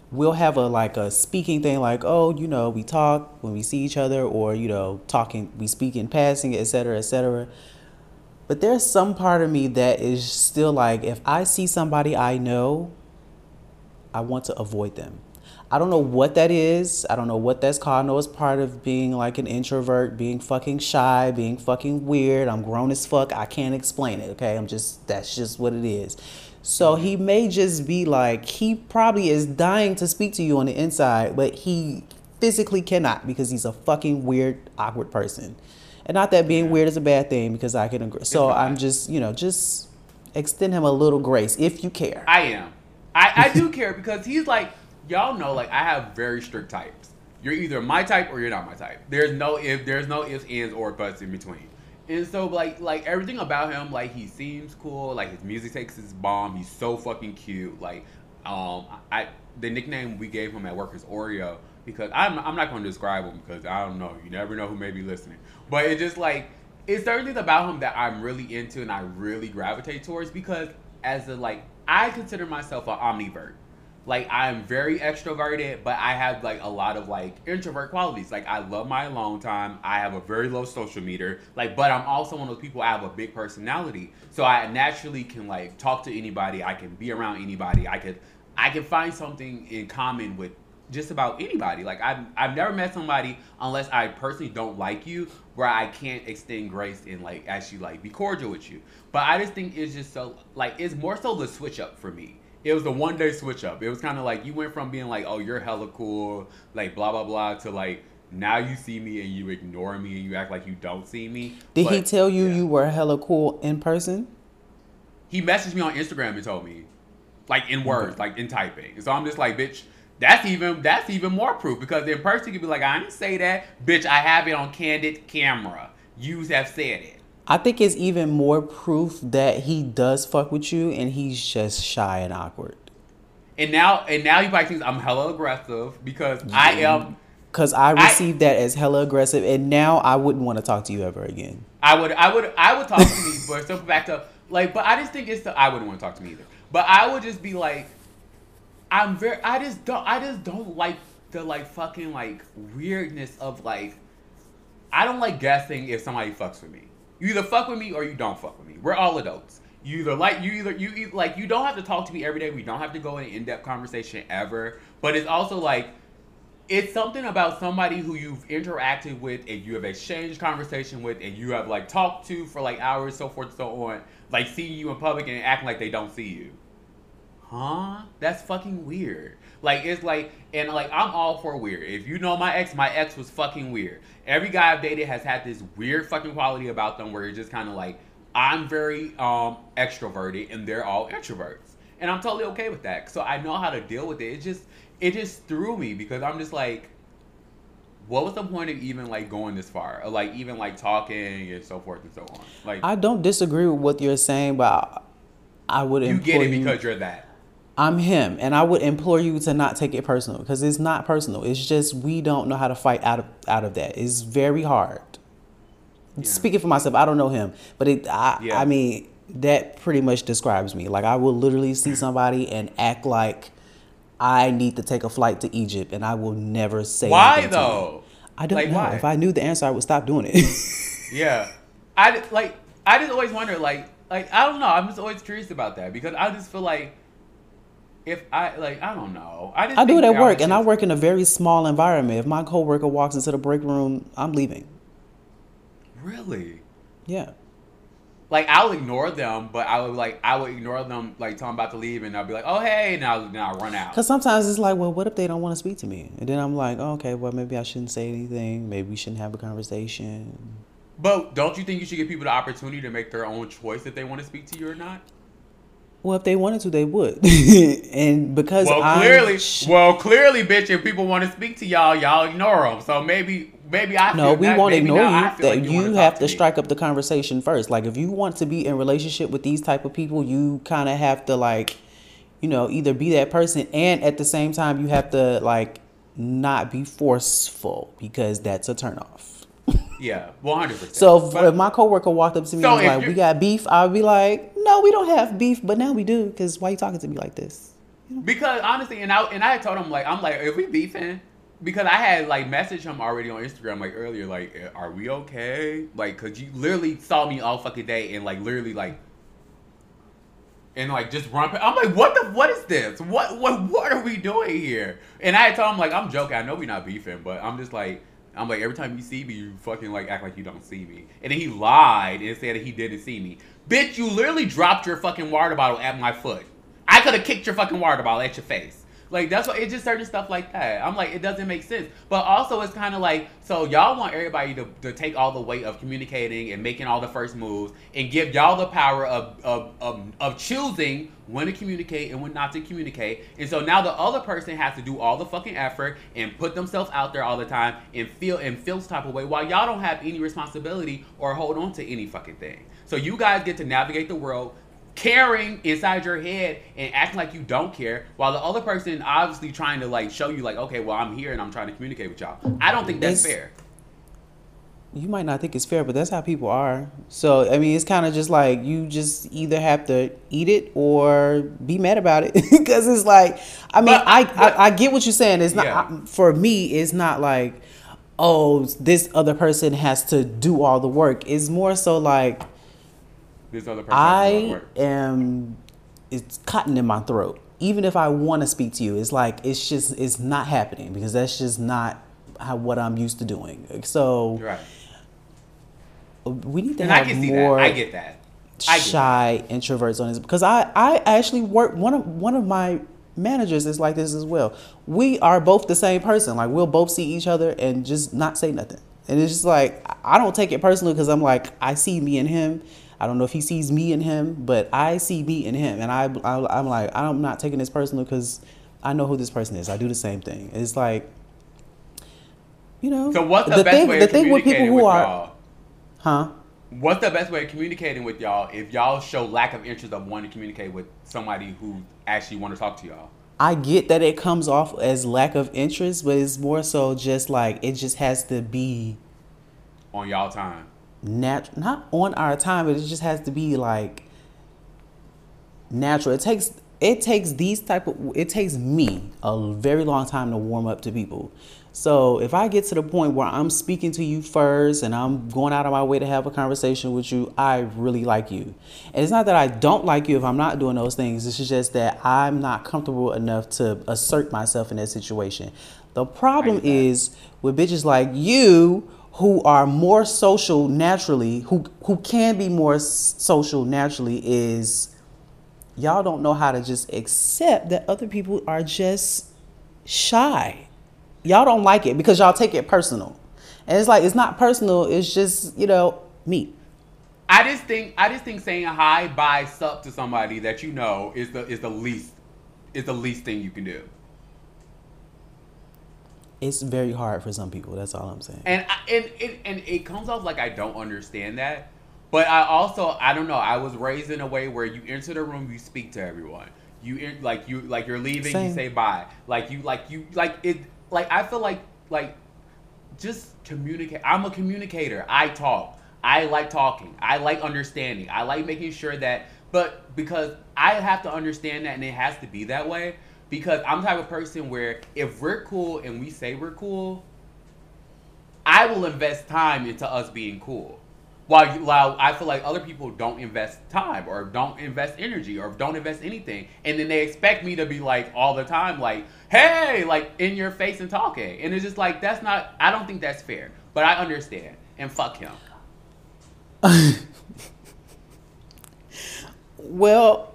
C: we'll have a like a speaking thing, like, oh, you know, we talk when we see each other, or you know, talking, we speak in passing, et cetera, et cetera. But there's some part of me that is still like, if I see somebody I know, I want to avoid them. I don't know what that is. I don't know what that's called. I know it's part of being like an introvert, being fucking shy, being fucking weird. I'm grown as fuck. I can't explain it, okay? I'm just, that's just what it is. So he may just be like, he probably is dying to speak to you on the inside, but he physically cannot because he's a fucking weird, awkward person. And not that being weird is a bad thing, because I can agree. So I'm just, you know, just extend him a little grace if you care.
D: I am. I, I do care, because he's like, y'all know, like, I have very strict types. You're either my type or you're not my type. There's no if, there's no ifs, ands, or buts in between. And so, like, like everything about him, like, he seems cool. Like, his music takes his bomb. He's so fucking cute. Like, um, I the nickname we gave him at work is Oreo, because I'm I'm not going to describe him, because I don't know. You never know who may be listening. But it's just like, it's certain things about him that I'm really into and I really gravitate towards, because as a, like, I consider myself an omnivert. Like, I'm very extroverted, but I have, like, a lot of, like, introvert qualities. Like, I love my alone time. I have a very low social meter. Like, but I'm also one of those people, I have a big personality. So I naturally can, like, talk to anybody. I can be around anybody. I could, I can find something in common with just about anybody. Like, I've, I've never met somebody, unless I personally don't like you, where I can't extend grace and, like, actually, like, be cordial with you. But I just think it's just so, like, it's more so the switch up for me. It was a one day switch up. It was kind of like, you went from being like, oh, you're hella cool, like, blah, blah, blah, to, like, now you see me and you ignore me and you act like you don't see me.
C: Did
D: but,
C: he tell you
D: yeah.
C: you were hella cool in person?
D: He messaged me on Instagram and told me, like, in words, like, in typing. So I'm just like, bitch, that's even that's even more proof, because in person you could be like, I didn't say that. Bitch, I have it on candid camera. You have said it.
C: I think it's even more proof that he does fuck with you and he's just shy and awkward.
D: And now, and now you probably think I'm hella aggressive, because yeah. I am.
C: Because I received I, that as hella aggressive, and now I wouldn't want to talk to you ever again.
D: I would, I would, I would talk to me, but so back to like, but I just think it's the, I wouldn't want to talk to me either. But I would just be like, I'm very, I just don't, I just don't like the like fucking like weirdness of like, I don't like guessing if somebody fucks with me. You either fuck with me or you don't fuck with me. We're all adults. You either like you either you either, like you don't have to talk to me every day. We don't have to go in an in-depth conversation ever. But it's also like, it's something about somebody who you've interacted with and you have exchanged conversation with and you have like talked to for like hours, so forth and so on. Like seeing you in public and acting like they don't see you. Huh? That's fucking weird. Like, it's like, and like, I'm all for weird. If you know my ex, my ex was fucking weird. Every guy I've dated has had this weird fucking quality about them where you're just kind of like, I'm very um extroverted and they're all introverts. And I'm totally okay with that. So I know how to deal with it. It just, it just threw me, because I'm just like, what was the point of even like going this far? Or like even like talking and so forth and so on? Like,
C: I don't disagree with what you're saying, but I would
D: you
C: implore
D: get it
C: you,
D: because you're that.
C: I'm him, and I would implore you to not take it personal, because it's not personal. It's just we don't know how to fight out of out of that. It's very hard. Yeah. Speaking for myself, I don't know him, but it. I, yeah. I mean, that pretty much describes me. Like, I will literally see somebody and act like I need to take a flight to Egypt, and I will never say
D: why
C: anything
D: though.
C: To you. I don't
D: like,
C: know.
D: Why?
C: If I knew the answer, I would stop doing it.
D: Yeah, I like. I just always wonder, like, like I don't know. I'm just always curious about that, because I just feel like. If I, like, I don't know. I, just
C: I do it at work,
D: just,
C: and I work in a very small environment. If my coworker walks into the break room, I'm leaving.
D: Really?
C: Yeah.
D: Like, I'll ignore them, but I would, like, I would ignore them, like, till I'm about to leave, and I'll be like, oh, hey, and I'll, then I'll run out.
C: Because sometimes it's like, well, what if they don't want to speak to me? And then I'm like, oh, okay, well, maybe I shouldn't say anything. Maybe we shouldn't have a conversation.
D: But don't you think you should give people the opportunity to make their own choice if they want to speak to you or not?
C: Well, if they wanted to, they would. And because
D: well,
C: I'm
D: clearly,
C: sh-
D: well, clearly, bitch, if people want to speak to y'all, y'all ignore them. So maybe, maybe I
C: no,
D: feel
C: we
D: that,
C: won't
D: maybe
C: ignore you.
D: I feel
C: That
D: like you,
C: you
D: wanna
C: have
D: talk
C: to
D: to
C: strike up the conversation first. Like, if you want to be in relationship with these type of people, you kind of have to, like, you know, either be that person, and at the same time, you have to, like, not be forceful, because that's a turnoff.
D: Yeah, one hundred percent.
C: So if, if my coworker walked up to me
D: so
C: and was like, we got beef, I would be like, no, we don't have beef, but now we do, because why are you talking to me like this?
D: Because honestly, and I and I had told him like I'm like if we beefing, because I had like messaged him already on Instagram like earlier like are we okay? Like cause you literally saw me all fucking day and like literally like and like just run. I'm like what the what is this? What what what are we doing here? And I had told him like I'm joking. I know we not beefing, but I'm just like I'm like every time you see me, you fucking like act like you don't see me. And then he lied and said that he didn't see me. Bitch, you literally dropped your fucking water bottle at my foot. I could have kicked your fucking water bottle at your face. Like, that's what, it's just certain stuff like that. I'm like, it doesn't make sense. But also, it's kind of like, so y'all want everybody to, to take all the weight of communicating and making all the first moves and give y'all the power of, of, of, of choosing when to communicate and when not to communicate. And so now the other person has to do all the fucking effort and put themselves out there all the time and feel and feel this type of way while y'all don't have any responsibility or hold on to any fucking thing. So you guys get to navigate the world caring inside your head and acting like you don't care while the other person obviously trying to like show you like, okay, well, I'm here and I'm trying to communicate with y'all. I don't think that's
C: It's-
D: fair.
C: You might not think it's fair, but that's how people are. So, I mean, it's kind of just like you just either have to eat it or be mad about it. Because it's like, I mean,
D: But-
C: I,
D: but-
C: I I get what you're saying. It's not,
D: Yeah.
C: I- for me, it's not like, oh, this other person has to do all the work. It's more so like,
D: This other person has to
C: I
D: work.
C: am, it's cotton in my throat. Even if I want to speak to you, it's like, it's just, it's not happening because that's just not how, what I'm used to doing. So
D: Right.
C: we need to
D: And I
C: have
D: can see
C: more
D: that. I get that. I get
C: shy introverts on this because I, I actually work, one of, one of my managers is like this as well. We are both the same person. Like we'll both see each other and just not say nothing. And it's just like, I don't take it personally because I'm like, I see me in him. I don't know if he sees me in him, but I see me in him. And I, I, I'm like, I'm not taking this personal because I know who this person is. I do the same thing. It's like, you know.
D: So what's the,
C: the
D: best
C: thing,
D: way
C: the
D: of
C: thing with
D: communicating
C: people who
D: with
C: are,
D: y'all?
C: huh?
D: What's the best way of communicating with y'all if y'all show lack of interest of wanting to communicate with somebody who actually want to talk to y'all?
C: I get that it comes off as lack of interest, but it's more so just like it just has to be
D: On y'all time.
C: nat not on our time, but it just has to be like natural. It takes it takes these type of it takes me a very long time to warm up to people. So if I get to the point where I'm speaking to you first and I'm going out of my way to have a conversation with you, I really like you. And it's not that I don't like you if I'm not doing those things. It's just that I'm not comfortable enough to assert myself in that situation. The problem
D: get that.
C: is with bitches like you who are more social naturally, who who can be more s- social naturally, is y'all don't know how to just accept that other people are just shy. Y'all don't like it because y'all take it personal. And it's like, it's not personal. It's just, you know, me.
D: I just think I just think saying hi, bye, sup to somebody that you know is the is the least is the least thing you can do.
C: It's very hard for some people. That's all I'm saying.
D: And I, and it and it comes off like I don't understand that, but I also I don't know. I was raised in a way where you enter the room, you speak to everyone. You in, like you like you're leaving,
C: Same.
D: you say bye. Like you like you like it. Like I feel like like just communicate. I'm a communicator. I talk. I like talking. I like understanding. I like making sure that. But because I have to understand that, and it has to be that way. Because I'm the type of person where if we're cool and we say we're cool, I will invest time into us being cool. While, you, while I feel like other people don't invest time or don't invest energy or don't invest anything. And then they expect me to be like all the time, like, hey, like in your face and talking. And it's just like, that's not, I don't think that's fair. But I understand. And fuck him.
C: Well,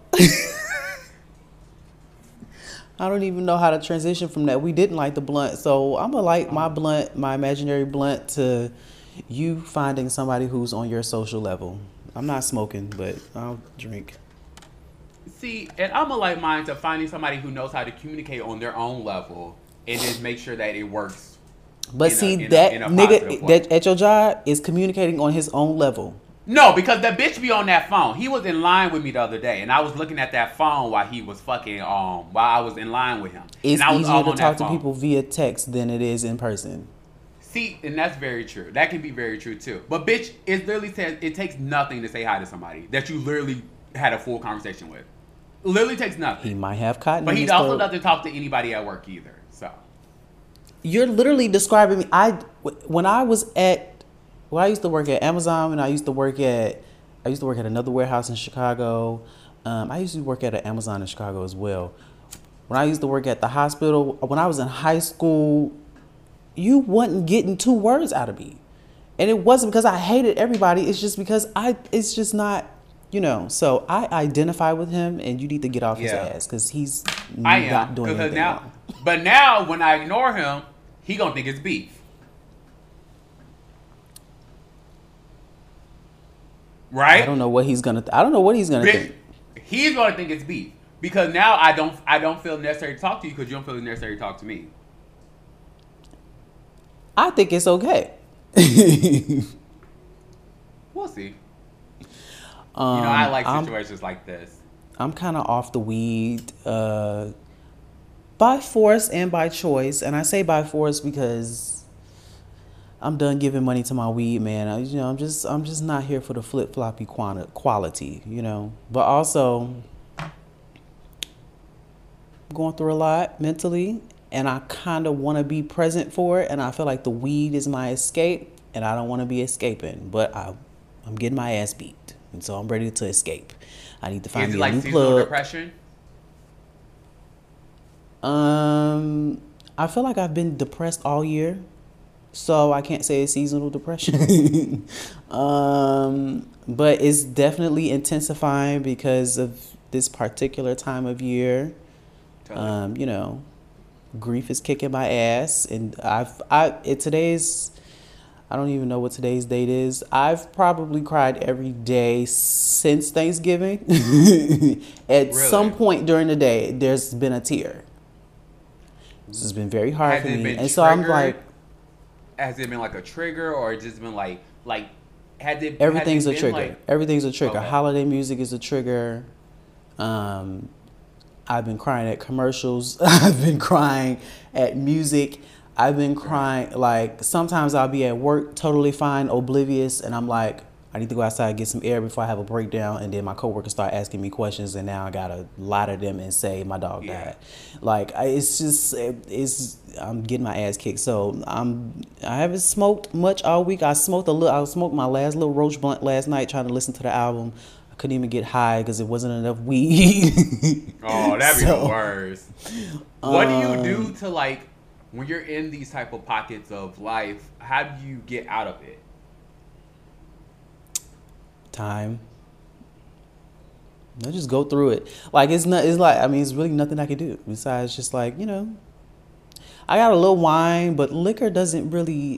C: I don't even know how to transition from that. We didn't light the blunt. So I'm going to light my blunt, my imaginary blunt, to you finding somebody who's on your social level. I'm not smoking, but I'll drink.
D: See, and I'm gonna like mine to finding somebody who knows how to communicate on their own level and just make sure that it works.
C: But
D: in a-
C: see,
D: in a-
C: that
D: in a positive
C: nigga
D: way.
C: that at your job is communicating on his own level.
D: No, because the bitch be on that phone. He was in line with me the other day, and I was looking at that phone while he was fucking um while I was in line with him.
C: It's
D: and I was
C: easier
D: all
C: to
D: on
C: talk
D: that
C: to
D: phone.
C: people via text than it is in person.
D: See, and that's very true. That can be very true too. But bitch, it literally says it takes nothing to say hi to somebody that you literally had a full conversation with. Literally takes nothing.
C: He might have cotton.
D: But
C: in
D: he
C: his
D: also
C: throat.
D: doesn't talk to anybody at work either. So
C: You're literally describing me. I when I was at, well, I used to work at Amazon, and I used to work at, I used to work at another warehouse in Chicago. Um, I used to work at an Amazon in Chicago as well. When I used to work at the hospital, when I was in high school, you wasn't getting two words out of me, and it wasn't because I hated everybody. It's just because I. It's just not. You know, so I identify with him, and you need to get off his
D: Yeah.
C: ass because he's
D: I am
C: not doing
D: because
C: anything
D: now,
C: wrong.
D: but now when I ignore him, he gonna think it's beef, right?
C: I don't know what he's gonna. Th- I don't know what he's gonna
D: Bitch,
C: think.
D: he's gonna think it's beef because now I don't. I don't feel necessary to talk to you because you don't feel necessary to talk to me.
C: I think it's okay.
D: We'll see.
C: Um,
D: You know, I like
C: I'm-
D: situations like this.
C: I'm kind of off the weed uh, by force and by choice, and I say by force because I'm done giving money to my weed man. I, you know, I'm just I'm just not here for the flip floppy quality, you know. But also, I'm going through a lot mentally, and I kind of want to be present for it, and I feel like the weed is my escape, and I don't want to be escaping, but I I'm getting my ass beat. And so I'm ready to escape. I need to find
D: Is it
C: me
D: like
C: a new
D: seasonal
C: plug.
D: depression?
C: Um, I feel like I've been depressed all year, so I can't say it's seasonal depression. um, but it's definitely intensifying because of this particular time of year.
D: Totally.
C: Um, you know, grief is kicking my ass, and I've I it today's. I don't even know what today's date is. I've probably cried every day since Thanksgiving. At
D: Really?
C: some point during the day, there's been a tear. This has been very hard
D: Has
C: for
D: it
C: me.
D: been
C: And so I'm
D: triggered?
C: like,
D: Has it been like a trigger or it just been like like had it
C: everything's
D: had
C: a
D: it been
C: trigger.
D: like,
C: Everything's a trigger.
D: Okay.
C: Holiday music is a trigger. Um, I've been crying at commercials. I've been crying at music. I've been crying, like, sometimes I'll be at work totally fine, oblivious, and I'm like, I need to go outside and get some air before I have a breakdown, and then my coworkers start asking me questions, and now I gotta lie to them and say my dog
D: Yeah.
C: died. Like, I, it's just, it's, I'm getting my ass kicked. So I'm, I haven't smoked much all week. I smoked a little, I smoked my last little roach blunt last night trying to listen to the album. I couldn't even get high because it wasn't enough weed.
D: Oh, that'd be
C: So,
D: the worst. What do you
C: um,
D: do to like when you're in these type of pockets of life? How do you get out of it?
C: Time. I just go through it. Like it's not. It's like I mean, it's really nothing I can do besides just like you know. I got a little wine, but liquor doesn't really.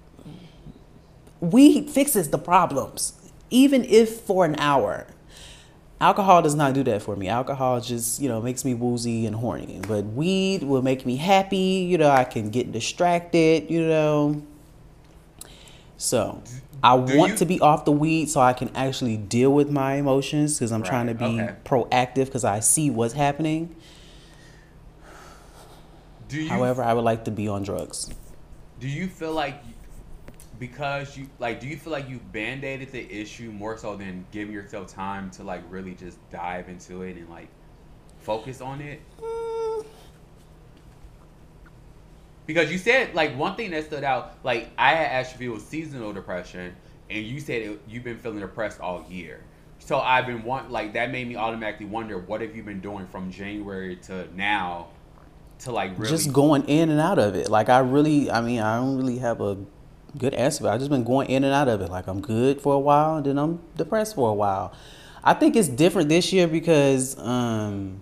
C: Weed fixes the problems, even if for an hour. Alcohol does not do that for me. Alcohol just, you know, makes me woozy and horny. But weed will make me happy. You know, I can get distracted, you know. So, I
D: Do
C: want
D: you-
C: to be off the weed so I can actually deal with my emotions because I'm trying to
D: Right,
C: be
D: okay.
C: proactive because I see what's happening.
D: Do you
C: However, I would like to be on drugs.
D: do you feel like because you like do you feel like you've band-aided the issue more so than giving yourself time to like really just dive into it and like focus on it? Because you said like one thing that stood out, like I had asked you if it was seasonal depression, and you said it, you've been feeling depressed all year. So I've been want like that made me automatically wonder what have you been doing from January to now to like really
C: Just going in and out of it. Like I really, I mean, I don't really have a good answer. I've just been going in and out of it. Like I'm good for a while, and then I'm depressed for a while. I think it's different this year because um,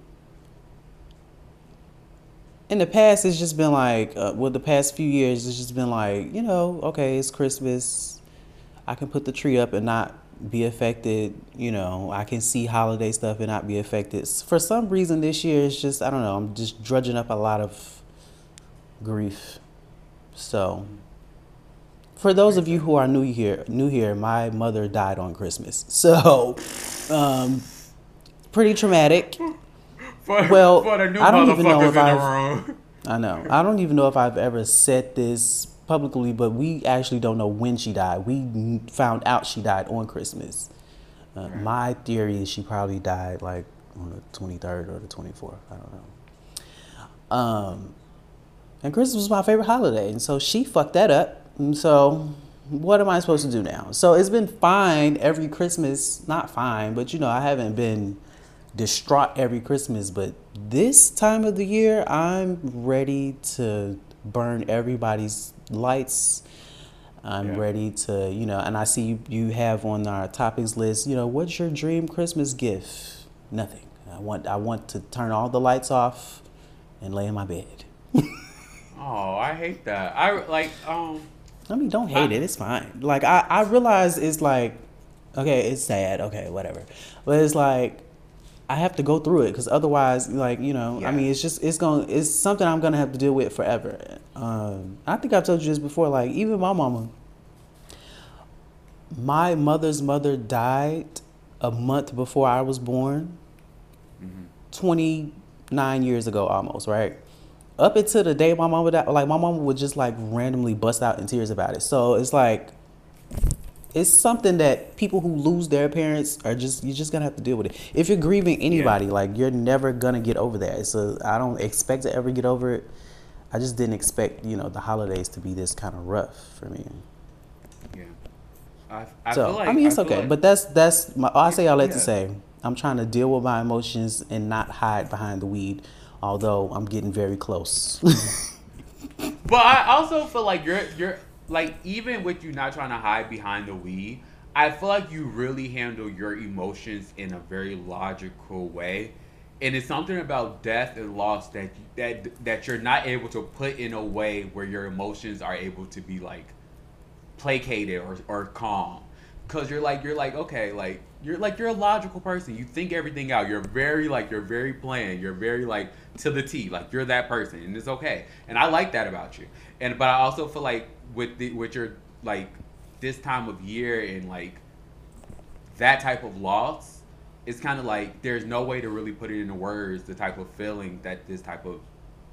C: in the past it's just been like, uh, well, the past few years it's just been like, you know, okay, it's Christmas. I can put the tree up and not be affected. You know, I can see holiday stuff and not be affected. For some reason this year it's just, I don't know, I'm just drudging up a lot of grief. So for those of you who are new here, new here, my mother died on Christmas. So um, pretty traumatic.
D: for,
C: Well,
D: for the new
C: I don't even know
D: motherfuckers
C: if
D: in the
C: I've-
D: room.
C: I know. I don't even know if I've ever said this publicly, but we actually don't know when she died. We found out she died on Christmas. Uh, my theory is she probably died like on the twenty-third or the twenty-fourth. I don't know. Um, and Christmas was my favorite holiday, and so she fucked that up. And so, what am I supposed to do now? So it's been fine every Christmas. Not fine, but you know, I haven't been distraught every Christmas. But this time of the year, I'm ready to burn everybody's lights. I'm
D: Yeah.
C: ready to, you know, and I see you, you have on our topics list, you know, what's your dream Christmas gift? Nothing. I want I want to turn all the lights off and lay in my bed.
D: Oh, I hate that. I like um.
C: I mean, don't hate it. It's fine. Like, I, I realize it's like, okay, it's sad. Okay, whatever. But it's like, I have to go through it because otherwise, like, you know,
D: Yeah.
C: I mean, it's just, it's going to, it's something I'm going to have to deal with forever. Um, I think I've told you this before. Like, even my mama, my mother's mother died a month before I was born,
D: Mm-hmm.
C: twenty-nine years ago almost, right? Up until the day my mama died, like my mama would just like randomly bust out in tears about it. So it's like, it's something that people who lose their parents are just, you're just gonna have to deal with it. If you're grieving anybody,
D: Yeah.
C: like you're never gonna get over that. So I don't expect to ever get over it. I just didn't expect, you know, the holidays to be this kind of rough for me.
D: Yeah. I, I
C: So
D: feel like
C: I mean, it's
D: feel
C: okay.
D: like-
C: But that's that's my. I say all that to
D: Yeah.
C: say, I'm trying to deal with my emotions and not hide behind the weed. Although I'm getting very close.
D: But I also feel like you're you're like, even with you not trying to hide behind the weed, I feel like you really handle your emotions in a very logical way. And it's something about death and loss that you, that that you're not able to put in a way where your emotions are able to be like placated or or calm. Cause you're like you're like okay, like you're like you're a logical person. You think everything out. You're very like you're very planned. You're very like to the T. Like you're that person, and it's okay. And I like that about you. And but I also feel like with the with your like this time of year and like that type of loss, it's kind of like there's no way to really put it into words. The type of feeling that this type of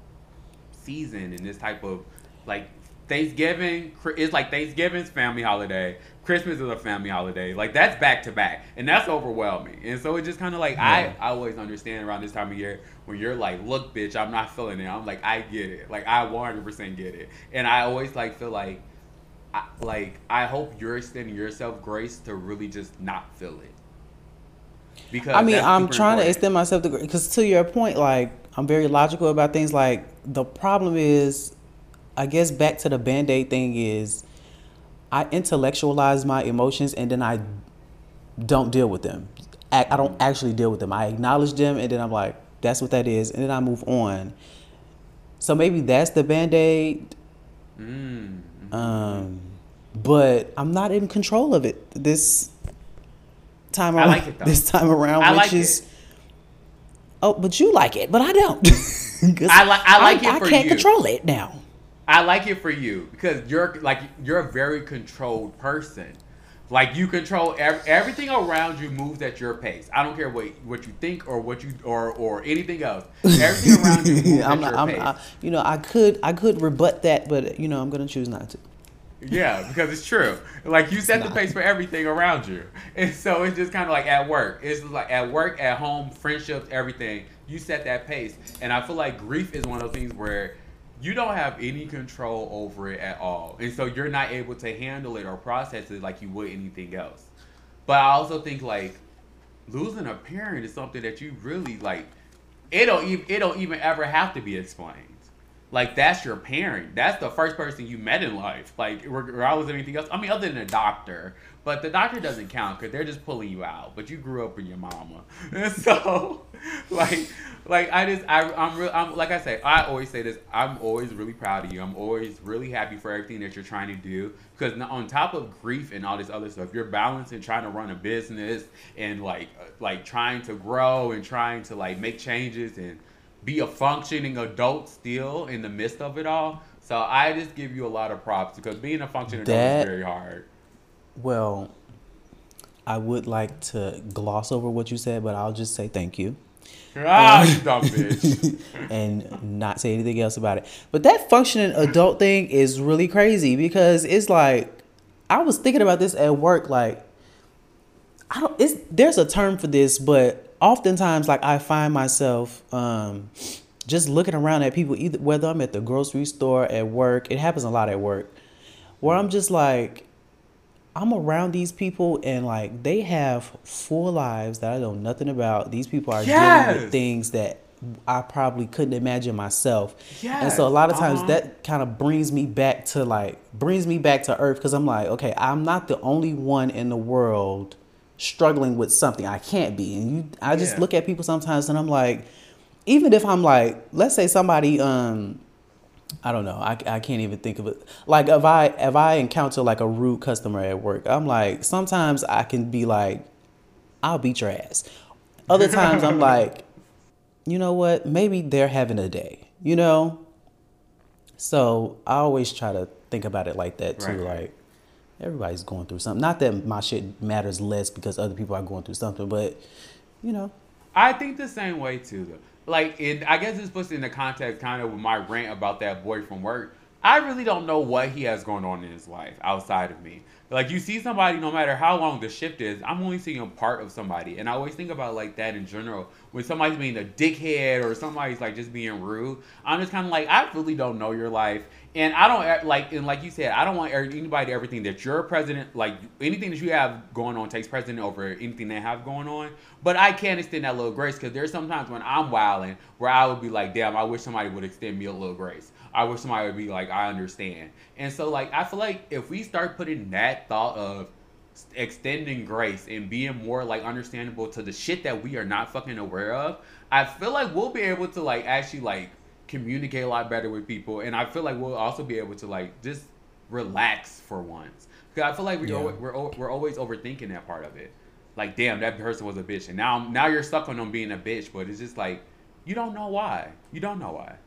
D: season and this type of like Thanksgiving, it's like Thanksgiving's family holiday. Christmas is a family holiday. Like that's back to back, and that's overwhelming. And so it just kind of like
C: Yeah.
D: I, I always understand around this time of year when you're like, look, bitch, I'm not feeling it. I'm like, I get it. Like I one hundred percent get it. And I always like feel like, I, like I hope you're extending yourself grace to really just not feel it. Because
C: I mean,
D: that's
C: I'm
D: super
C: trying to
D: important.
C: extend myself to, because to your point, like I'm very logical about things. Like the problem is, I guess back to the Band-Aid thing is, I intellectualize my emotions and then I don't deal with them. I, I don't actually deal with them. I acknowledge them and then I'm like, that's what that is, and then I move on. So maybe that's the Band-Aid.
D: Mm.
C: Um, but I'm not in control of it this time
D: I
C: around.
D: like it, though.
C: This time around,
D: I
C: which
D: like
C: is
D: it.
C: oh, but you like it, but I don't. 'Cause
D: I like- I like it
C: I
D: for
C: can't
D: you.
C: control it now.
D: I like it for you because you're like you're a very controlled person. Like you control ev- everything around you moves at your pace. I don't care what what you think or what you or or anything else. Everything around you moves
C: I'm
D: at
C: not,
D: your
C: I'm,
D: pace.
C: I, you know, I could I could rebut that, but you know, I'm gonna choose not to.
D: Yeah, because it's true. Like you set the
C: not.
D: pace for everything around you, and so it's just kind of like at work. It's like at work, at home, friendships, everything. You set that pace, and I feel like grief is one of those things where you don't have any control over it at all, and so you're not able to handle it or process it like you would anything else. But I also think like losing a parent is something that you really like. It don't even it don't even ever have to be explained. Like that's your parent. That's the first person you met in life. Like regardless of anything else. I mean, other than a doctor, but the doctor doesn't count because they're just pulling you out. But you grew up with your mama, and so like, like I just I I'm real. I'm like I say. I always say this. I'm always really proud of you. I'm always really happy for everything that you're trying to do. Because on top of grief and all this other stuff, you're balancing trying to run a business and like like trying to grow and trying to like make changes and be a functioning adult still in the midst of it all. So I just give you a lot of props because being a functioning adult
C: That-
D: is very hard.
C: Well, I would like to gloss over what you said, but I'll just say thank you.
D: Ah, you dumb bitch.
C: And not say anything else about it. But that functioning adult thing is really crazy because it's like, I was thinking about this at work. Like, I don't. It's there's a term for this, but oftentimes, like I find myself um, just looking around at people, either whether I'm at the grocery store, at work. It happens a lot at work, where I'm just like, I'm around these people and like they have full lives that I know nothing about. These people are
D: Yes.
C: dealing with things that I probably couldn't imagine myself.
D: Yes.
C: And so a lot of times
D: Uh-huh.
C: that kind of brings me back to like brings me back to earth, because I'm like, okay, I'm not the only one in the world struggling with something. I can't be. And you I just
D: Yeah.
C: look at people sometimes and I'm like, even if I'm like, let's say somebody um I don't know. I, I can't even think of it. Like if I if I encounter like a rude customer at work, I'm like, sometimes I can be like, I'll beat your ass. Other times I'm like, you know what? Maybe they're having a day, you know? So I always try to think about it like that too.
D: Right.
C: Like everybody's going through something. Not that my shit matters less because other people are going through something, but you know.
D: I think the same way too, though. Like, it, I guess this puts it in the context kind of with my rant about that boy from work. I really don't know what he has going on in his life outside of me. Like, you see somebody, no matter how long the shift is, I'm only seeing a part of somebody. And I always think about, like, that in general. When somebody's being a dickhead or somebody's, like, just being rude, I'm just kind of like, I really don't know your life. And I don't, like, and like you said, I don't want anybody to ever think that you're a president. Like, anything that you have going on takes precedent over anything they have going on. But I can extend that little grace, because there's sometimes when I'm wilding where I would be like, damn, I wish somebody would extend me a little grace. I wish somebody would be like, I understand. And so, like, I feel like if we start putting that thought of extending grace and being more, like, understandable to the shit that we are not fucking aware of, I feel like we'll be able to, like, actually, like, communicate a lot better with people. And I feel like we'll also be able to, like, just relax for once. Because I feel like we
C: Yeah.
D: always, we're, al- we're always overthinking that part of it. Like, damn, that person was a bitch. And now, now you're stuck on them being a bitch. But it's just like, you don't know why. You don't know why.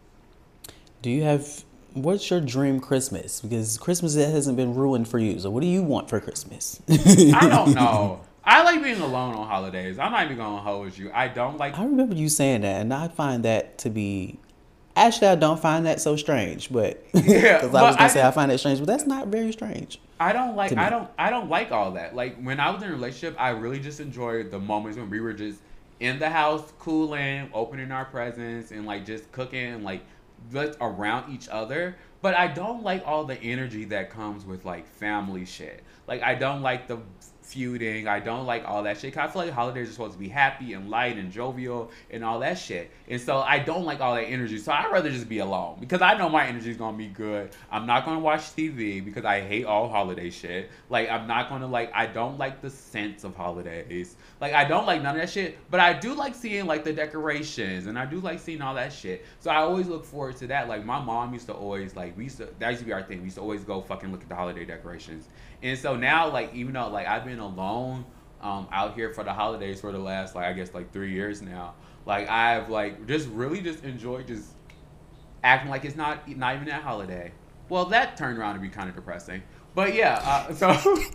C: Do you have, what's your dream Christmas? Because Christmas hasn't been ruined for you. So what do you want for Christmas?
D: I don't know. I like being alone on holidays. I'm not even going to hold you. I don't like...
C: I remember you saying that, and I find that to be, actually, I don't find that so strange, but because
D: Yeah,
C: I was
D: but
C: gonna
D: I
C: say I
D: just-
C: find it strange, but that's not very strange.
D: I don't like
C: to me.
D: I don't I don't like all that. Like, when I was in a relationship, I really just enjoyed the moments when we were just in the house, cooling, opening our presents, and like just cooking and like just around each other. But I don't like all the energy that comes with like family shit. Like, I don't like the feuding. I don't like all that shit. 'Cause I feel like holidays are supposed to be happy and light and jovial and all that shit. And so I don't like all that energy. So I'd rather just be alone, because I know my energy is going to be good. I'm not going to watch T V because I hate all holiday shit. Like, I'm not going to like, I don't like the sense of holidays. Like, I don't like none of that shit. But I do like seeing like the decorations, and I do like seeing all that shit. So I always look forward to that. Like, my mom used to always like, we used to, that used to be our thing. We used to always go fucking look at the holiday decorations. And so now, like, even though like I've been alone um, out here for the holidays for the last, like, I guess like three years now, like, I've like just really just enjoyed just acting like it's not not even that holiday. Well, that turned around to be kind of depressing. But yeah, uh, so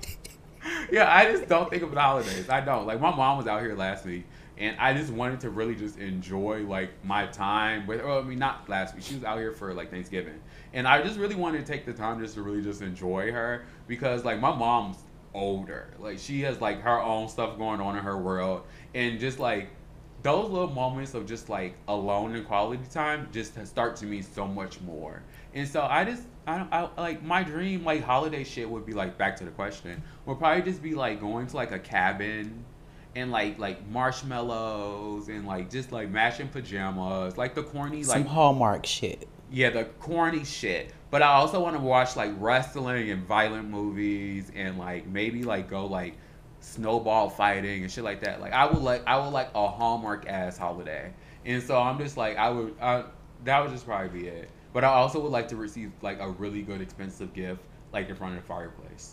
D: yeah, I just don't think of the holidays. I don't. Like, my mom was out here last week, and I just wanted to really just enjoy like my time with. Well, I mean, not last week. She was out here for like Thanksgiving, and I just really wanted to take the time just to really just enjoy her, because like my mom's older. Like, she has like her own stuff going on in her world, and just like those little moments of just like alone and quality time just start to mean so much more. And so I just I don't I, like my dream like holiday shit would be like, back to the question, would probably just be like going to like a cabin and like like marshmallows and like just like matching pajamas, like the corny
C: Some
D: like
C: Hallmark shit.
D: yeah, the corny shit. But I also want to watch like wrestling and violent movies, and like maybe like go like snowball fighting and shit like that. Like, I would like I would like a Hallmark ass holiday. And so I'm just like, I would I, that would just probably be it. But I also would like to receive like a really good expensive gift, like in front of the fireplace.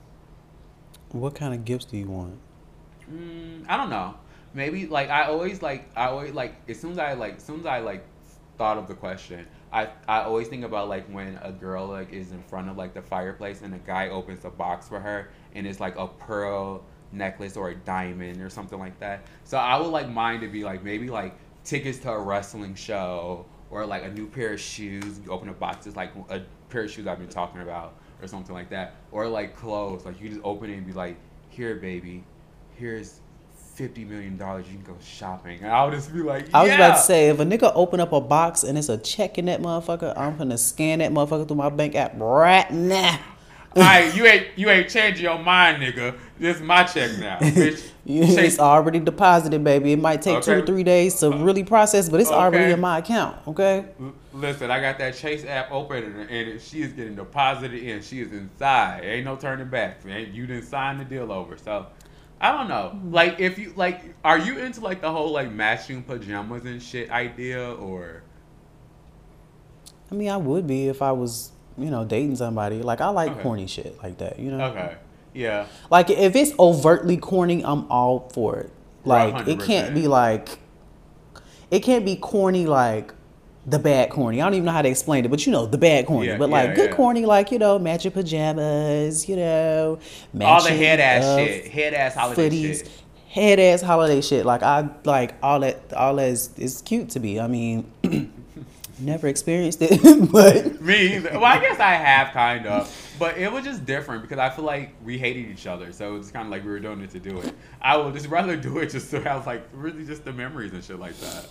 C: What kind of gifts do you want?
D: Mm, I don't know. Maybe like I always like I always like as soon as I like as soon as I like thought of the question, I I always think about like when a girl like is in front of like the fireplace and a guy opens a box for her and it's like a pearl necklace or a diamond or something like that. So I would like mine to be like maybe like tickets to a wrestling show, or like a new pair of shoes. You open a box, it's like a pair of shoes I've been talking about or something like that. Or like clothes, like you just open it and be like, here baby, here's fifty million dollars, you can go shopping. And I would just be like, yeah.
C: I was about to say, if a nigga open up a box and it's a check in that motherfucker, I'm gonna scan that motherfucker through my bank app right now.
D: Alright, you ain't you ain't changing your mind, nigga. This is my check now, bitch.
C: It's already deposited, baby. It might take
D: Okay.
C: two or three days to really process, but it's already
D: Okay.
C: in my account. Okay.
D: L- Listen, I got that Chase app open and, and she is getting deposited in. She is inside. Ain't no turning back. Man. You didn't sign the deal over. So, I don't know. Like, if you, like, are you into, like, the whole, like, matching pajamas and shit idea, or?
C: I mean, I would be if I was, you know, dating somebody. Like, I like
D: Okay.
C: corny shit like that, you know?
D: Okay. Yeah.
C: Like, if it's overtly corny, I'm all for it. Like, it can't
D: one hundred percent.
C: be like, it can't be corny like the bad corny. I don't even know how to explain it, but you know, the bad corny.
D: Yeah,
C: but like,
D: yeah,
C: good
D: yeah.
C: corny, like, you know, matching pajamas, you know, matching
D: All the head ass
C: uh,
D: shit. Head ass holiday
C: footies,
D: shit.
C: head ass holiday shit. Like, I like all that, all that is, is cute to me. I mean, never experienced it, but
D: Me either. Well, I guess I have kind of, but it was just different because I feel like we hated each other, so it's kind of like we were doing it to do it. I would just rather do it just to have like really just the memories and shit like that.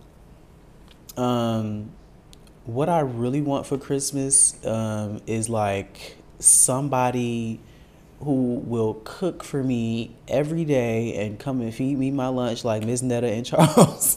C: Um, what I really want for Christmas um, is like somebody who will cook for me every day and come and feed me my lunch, like Miss Netta and Charles.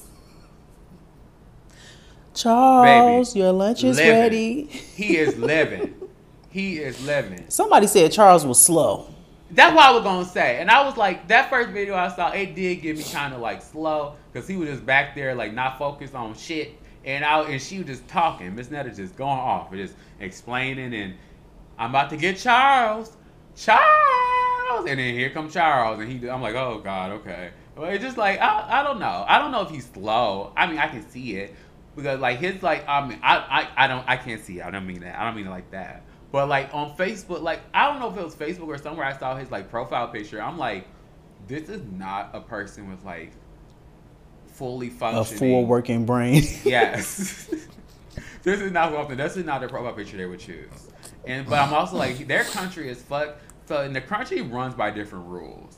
C: Charles,
D: Baby,
C: your lunch is
D: living.
C: ready.
D: He is living. He is living.
C: Somebody said Charles was slow.
D: That's what I was gonna say, and I was like, that first video I saw, it did get me kind of like slow because he was just back there like not focused on shit, and I and she was just talking. Miss Netta just going off and just explaining, and I'm about to get Charles, Charles, and then here comes Charles, and he, I'm like, oh god, okay. Well, it's just like I, I don't know, I don't know if he's slow. I mean, I can see it because like his like, I mean, I, I, I don't, I can't see it. I don't mean that. I don't mean it like that. But like on Facebook, like I don't know if it was Facebook or somewhere I saw his like profile picture. I'm like, this is not a person with like fully
C: A
D: functioning,
C: full working brain.
D: Yes, this is not something. This is not the profile picture they would choose. And but I'm also like, their country is fuck. So and the country runs by different rules.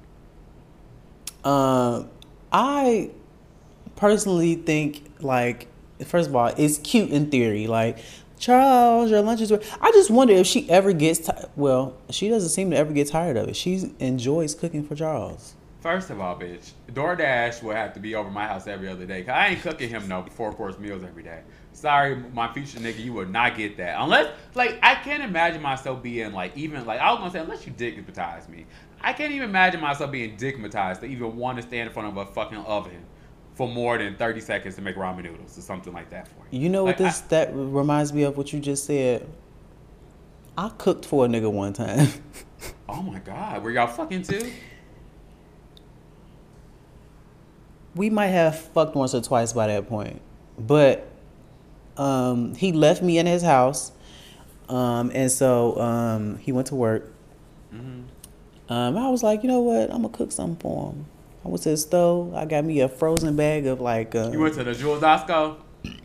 C: Um, I personally think like, first of all, it's cute in theory. Like, Charles, your lunch is ready. I just wonder if she ever gets tired. Well, she doesn't seem to ever get tired of it. She enjoys cooking for Charles.
D: First of all, bitch, DoorDash will have to be over my house every other day. Cause I ain't cooking him no four course meals every day. Sorry, my future nigga, you will not get that. Unless, like, I can't imagine myself being like, even like, I was gonna say, unless you digmatize me, I can't even imagine myself being digmatized to even want to stand in front of a fucking oven for more than thirty seconds to make ramen noodles or something like that for you.
C: You know what
D: Like,
C: this that reminds me of? What you just said. I cooked for a nigga one time.
D: I, oh my god, were y'all fucking too?
C: We might have fucked once or twice by that point, but um, he left me in his house, um, and so um, he went to work.
D: Mm-hmm.
C: Um, I was like, you know what? I'm gonna cook something for him. I went to the stove. I got me a frozen bag of like. Uh,
D: You went to the Jules Osco?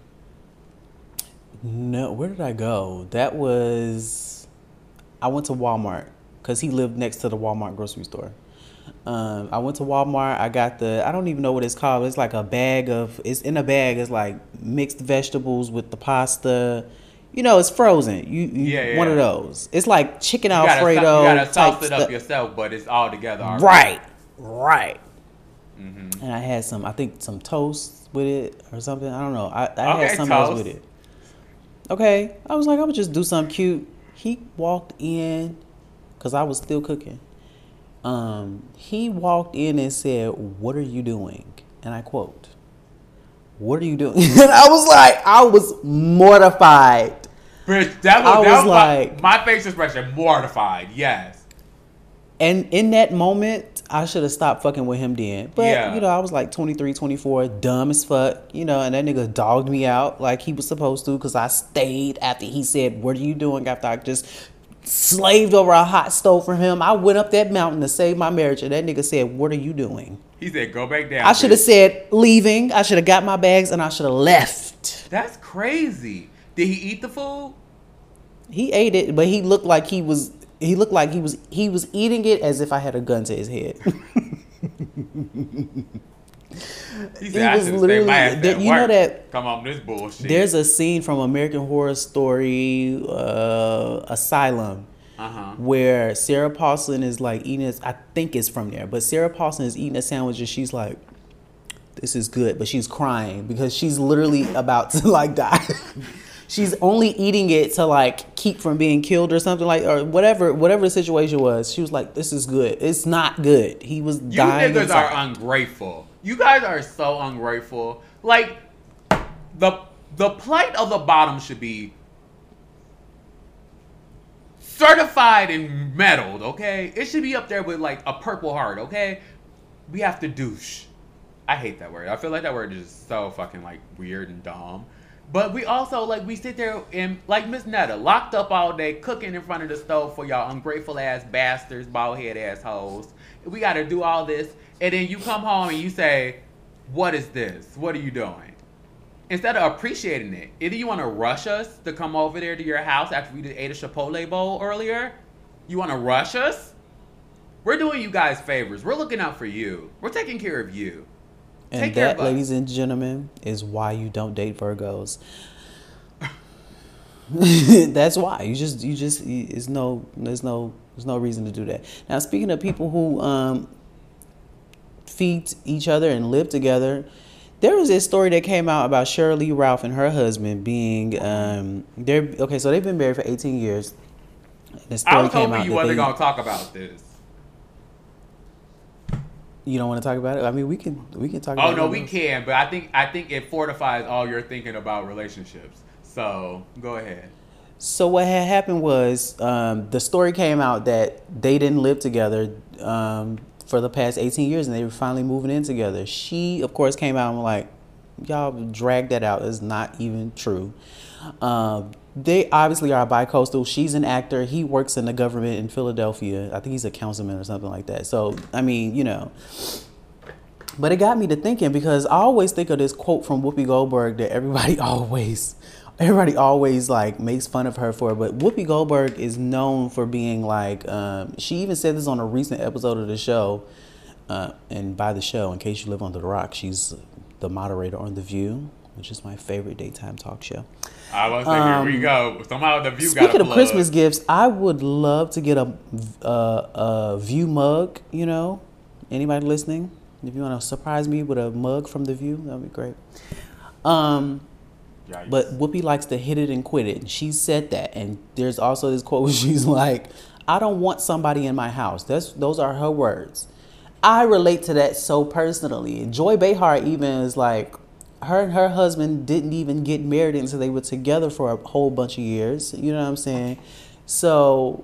C: No, where did I go? That was, I went to Walmart because he lived next to the Walmart grocery store. Um, I went to Walmart. I got the, I don't even know what it's called. It's like a bag of, it's in a bag. It's like mixed vegetables with the pasta. You know, it's frozen. You, you
D: Yeah, yeah.
C: one of those. It's like chicken
D: You gotta,
C: Alfredo.
D: you gotta
C: type
D: sauce it up
C: stuff.
D: yourself, but it's all together already.
C: Right, right.
D: Mm-hmm.
C: And I had some, I think some toast with it or something. I don't know. I, I
D: Okay,
C: had something else
D: toast.
C: with it. Okay. I was like, I would just do something cute. He walked in, because I was still cooking. Um, he walked in and said, "What are you doing?" And I quote, "What are you doing?" And I was like, I was mortified.
D: Bitch, that was,
C: I
D: that
C: was
D: was
C: like-
D: my, my face expression, mortified, yes.
C: And in that moment, I should have stopped fucking with him then. But,
D: Yeah.
C: you know, I was like twenty-three, twenty-four, dumb as fuck, you know, and that nigga dogged me out like he was supposed to because I stayed after he said, "What are you doing?" After I just slaved over a hot stove for him. I went up that mountain to save my marriage, and that nigga said, "What are you doing?"
D: He said, go back down.
C: I should have
D: bitch.
C: said, "Leaving." I should have got my bags, and I should have left.
D: That's crazy. Did he eat the food?
C: He ate it, but he looked like he was... He looked like he was he was eating it as if I had a gun to his head.
D: He
C: He
D: said, I
C: was
D: should have stayed
C: literally-
D: my ass
C: that-
D: at
C: you know
D: work.
C: that-
D: Come on, this bullshit.
C: There's a scene from American Horror Story uh, Asylum
D: Uh-huh.
C: where Sarah Paulson is like eating this. I think it's from there, but Sarah Paulson is eating a sandwich and she's like, "This is good," but she's crying because she's literally about to like die. She's only eating it to like keep from being killed or something like, or whatever, whatever the situation was. She was like, "This is good." It's not good. He was
D: You
C: dying.
D: niggas
C: inside.
D: are ungrateful. You guys are so ungrateful. Like, the the plight of the bottom should be certified and medaled, okay? It should be up there with like a purple heart, okay? We have to douche. I hate that word. I feel like that word is so fucking like weird and dumb. But we also like we sit there and like Miss Netta, locked up all day, cooking in front of the stove for y'all ungrateful ass bastards, bald head assholes. We gotta do all this, and then you come home and you say, "What is this? What are you doing?" Instead of appreciating it, either you want to rush us to come over there to your house after we just ate a Chipotle bowl earlier. You want to rush us? We're doing you guys favors. We're looking out for you. We're taking care of you.
C: And
D: Take care
C: that,
D: of us.
C: ladies and gentlemen, is why you don't date Virgos. That's why you just you just it's no there's no there's no reason to do that. Now, speaking of people who um, feed each other and live together, there was this story that came out about Shirley Ralph and her husband being um, they're okay. So they've been married for eighteen years. The story
D: I was
C: came
D: hoping
C: out
D: you
C: that
D: wasn't
C: they-
D: gonna talk about this.
C: You don't want to talk about it? I mean, we can we can talk.
D: Oh
C: about
D: no,
C: it.
D: we can, but I think I think it fortifies all your thinking about relationships. So go ahead.
C: So what had happened was um, the story came out that they didn't live together um, for the past eighteen years, and they were finally moving in together. She, of course, came out and was like, "Y'all dragged that out. It's not even true." Um, they obviously are bi-coastal. She's an actor. He works in the government in Philadelphia. I think he's a councilman or something like that. So, I mean, you know. But it got me to thinking because I always think of this quote from Whoopi Goldberg that everybody always, everybody always like makes fun of her for. But Whoopi Goldberg is known for being like, um, she even said this on a recent episode of the show. Uh, and by the show, in case you live under the rock, she's the moderator on The View, which is my favorite daytime talk show.
D: I was saying,
C: Um,
D: here we go. Somehow the view got
C: Speaking
D: a
C: of
D: plug.
C: Christmas gifts, I would love to get a, a, a View mug, you know. Anybody listening? If you want to surprise me with a mug from The View, that would be great. Um,
D: Yikes.
C: but Whoopi likes to hit it and quit it. She said that. And there's also this quote where she's like, "I don't want somebody in my house." That's Those are her words. I relate to that so personally. Joy Behar even is like, her and her husband didn't even get married until they were together for a whole bunch of years. You know what I'm saying? So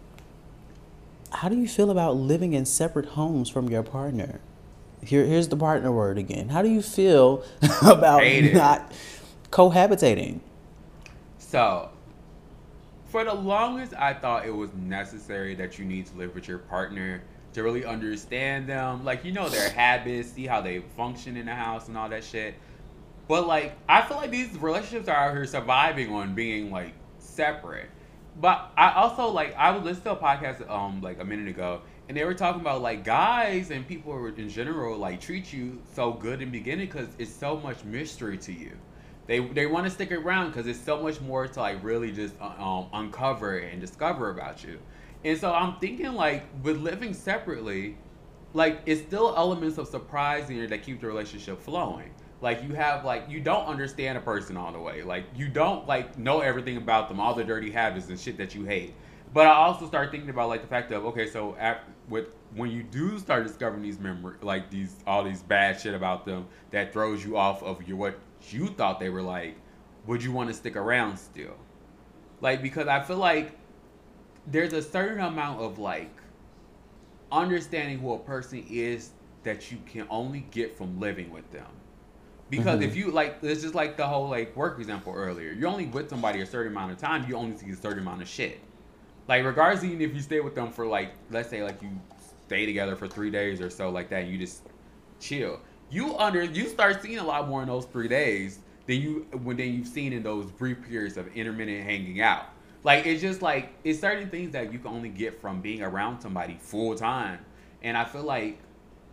C: how do you feel about living in separate homes from your partner? Here, here's the partner word again. How do you feel about
D: Hate it.
C: not cohabitating?
D: So, for the longest, I thought it was necessary that you need to live with your partner to really understand them. Like, you know, their habits, see how they function in the house and all that shit. But, like, I feel like these relationships are out here surviving on being, like, separate. But I also, like, I was listening to a podcast, um, like, a minute ago, and they were talking about, like, guys and people in general, like, treat you so good in the beginning because it's so much mystery to you. They they want to stick around because it's so much more to, like, really just uh, um, uncover and discover about you. And so I'm thinking, like, with living separately, like, it's still elements of surprise in here that keep the relationship flowing. Like, you have, like, you don't understand a person all the way. Like, you don't, like, know everything about them, all the dirty habits and shit that you hate. But I also start thinking about, like, the fact of, okay, so at, with when you do start discovering these memory, like, these, all these bad shit about them that throws you off of your, what you thought they were like, would you want to stick around still? Like, because I feel like there's a certain amount of, like, understanding who a person is that you can only get from living with them. Because
C: Mm-hmm.
D: if you, like, it's just like the whole, like, work example earlier. You're only with somebody a certain amount of time, you only see a certain amount of shit. Like, regardless, even if you stay with them for, like, let's say, like, you stay together for three days or so, like that, and you just chill. You under, you start seeing a lot more in those three days than you, when then you've seen in those brief periods of intermittent hanging out. Like, it's just, like, it's certain things that you can only get from being around somebody full time. And I feel like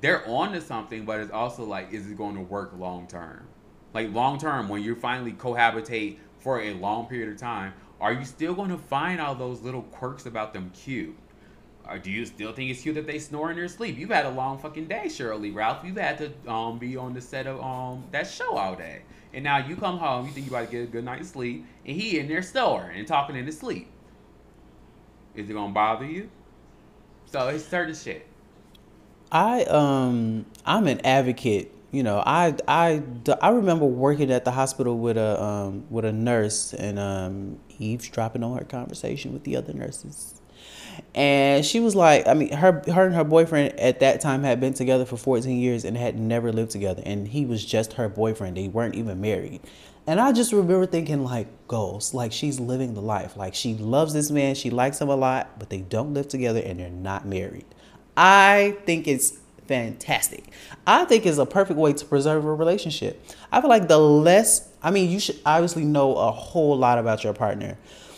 D: they're on to something, but it's also like, is it going to work long term? Like long term, when you finally cohabitate for a long period of time, are you still going to find all those little quirks about them cute? Or do you still think it's cute that they snore in their sleep? You've had a long fucking day, Shirley Ralph. You've had to um be on the set of um that show all day, and now you come home, you think you about to get a good night's sleep, and he in there snoring and talking in his sleep. Is it gonna bother you? So it's certain shit.
C: I um I'm an advocate. You know, I I I remember working at the hospital with a um with a nurse and um eavesdropping on her conversation with the other nurses. And she was like, I mean, her her and her boyfriend at that time had been together for fourteen years and had never lived together. And he was just her boyfriend. They weren't even married. And I just remember thinking, like, goals, like she's living the life. Like she loves this man. She likes him a lot, but they don't live together and they're not married. I think it's fantastic. I think it's a perfect way to preserve a relationship. I feel like the less, I mean, you should obviously know a whole lot about your partner.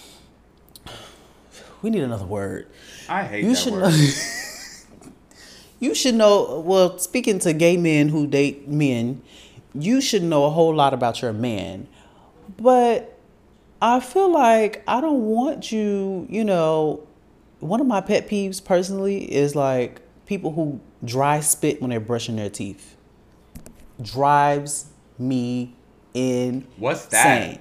C: We need another word.
D: I hate
C: you
D: that
C: should
D: word.
C: Know, you should know, well, speaking to gay men who date men, you should know a whole lot about your man. But I feel like I don't want you, you know, one of my pet peeves personally is like people who dry spit when they're brushing their teeth. Drives me insane.
D: What's that?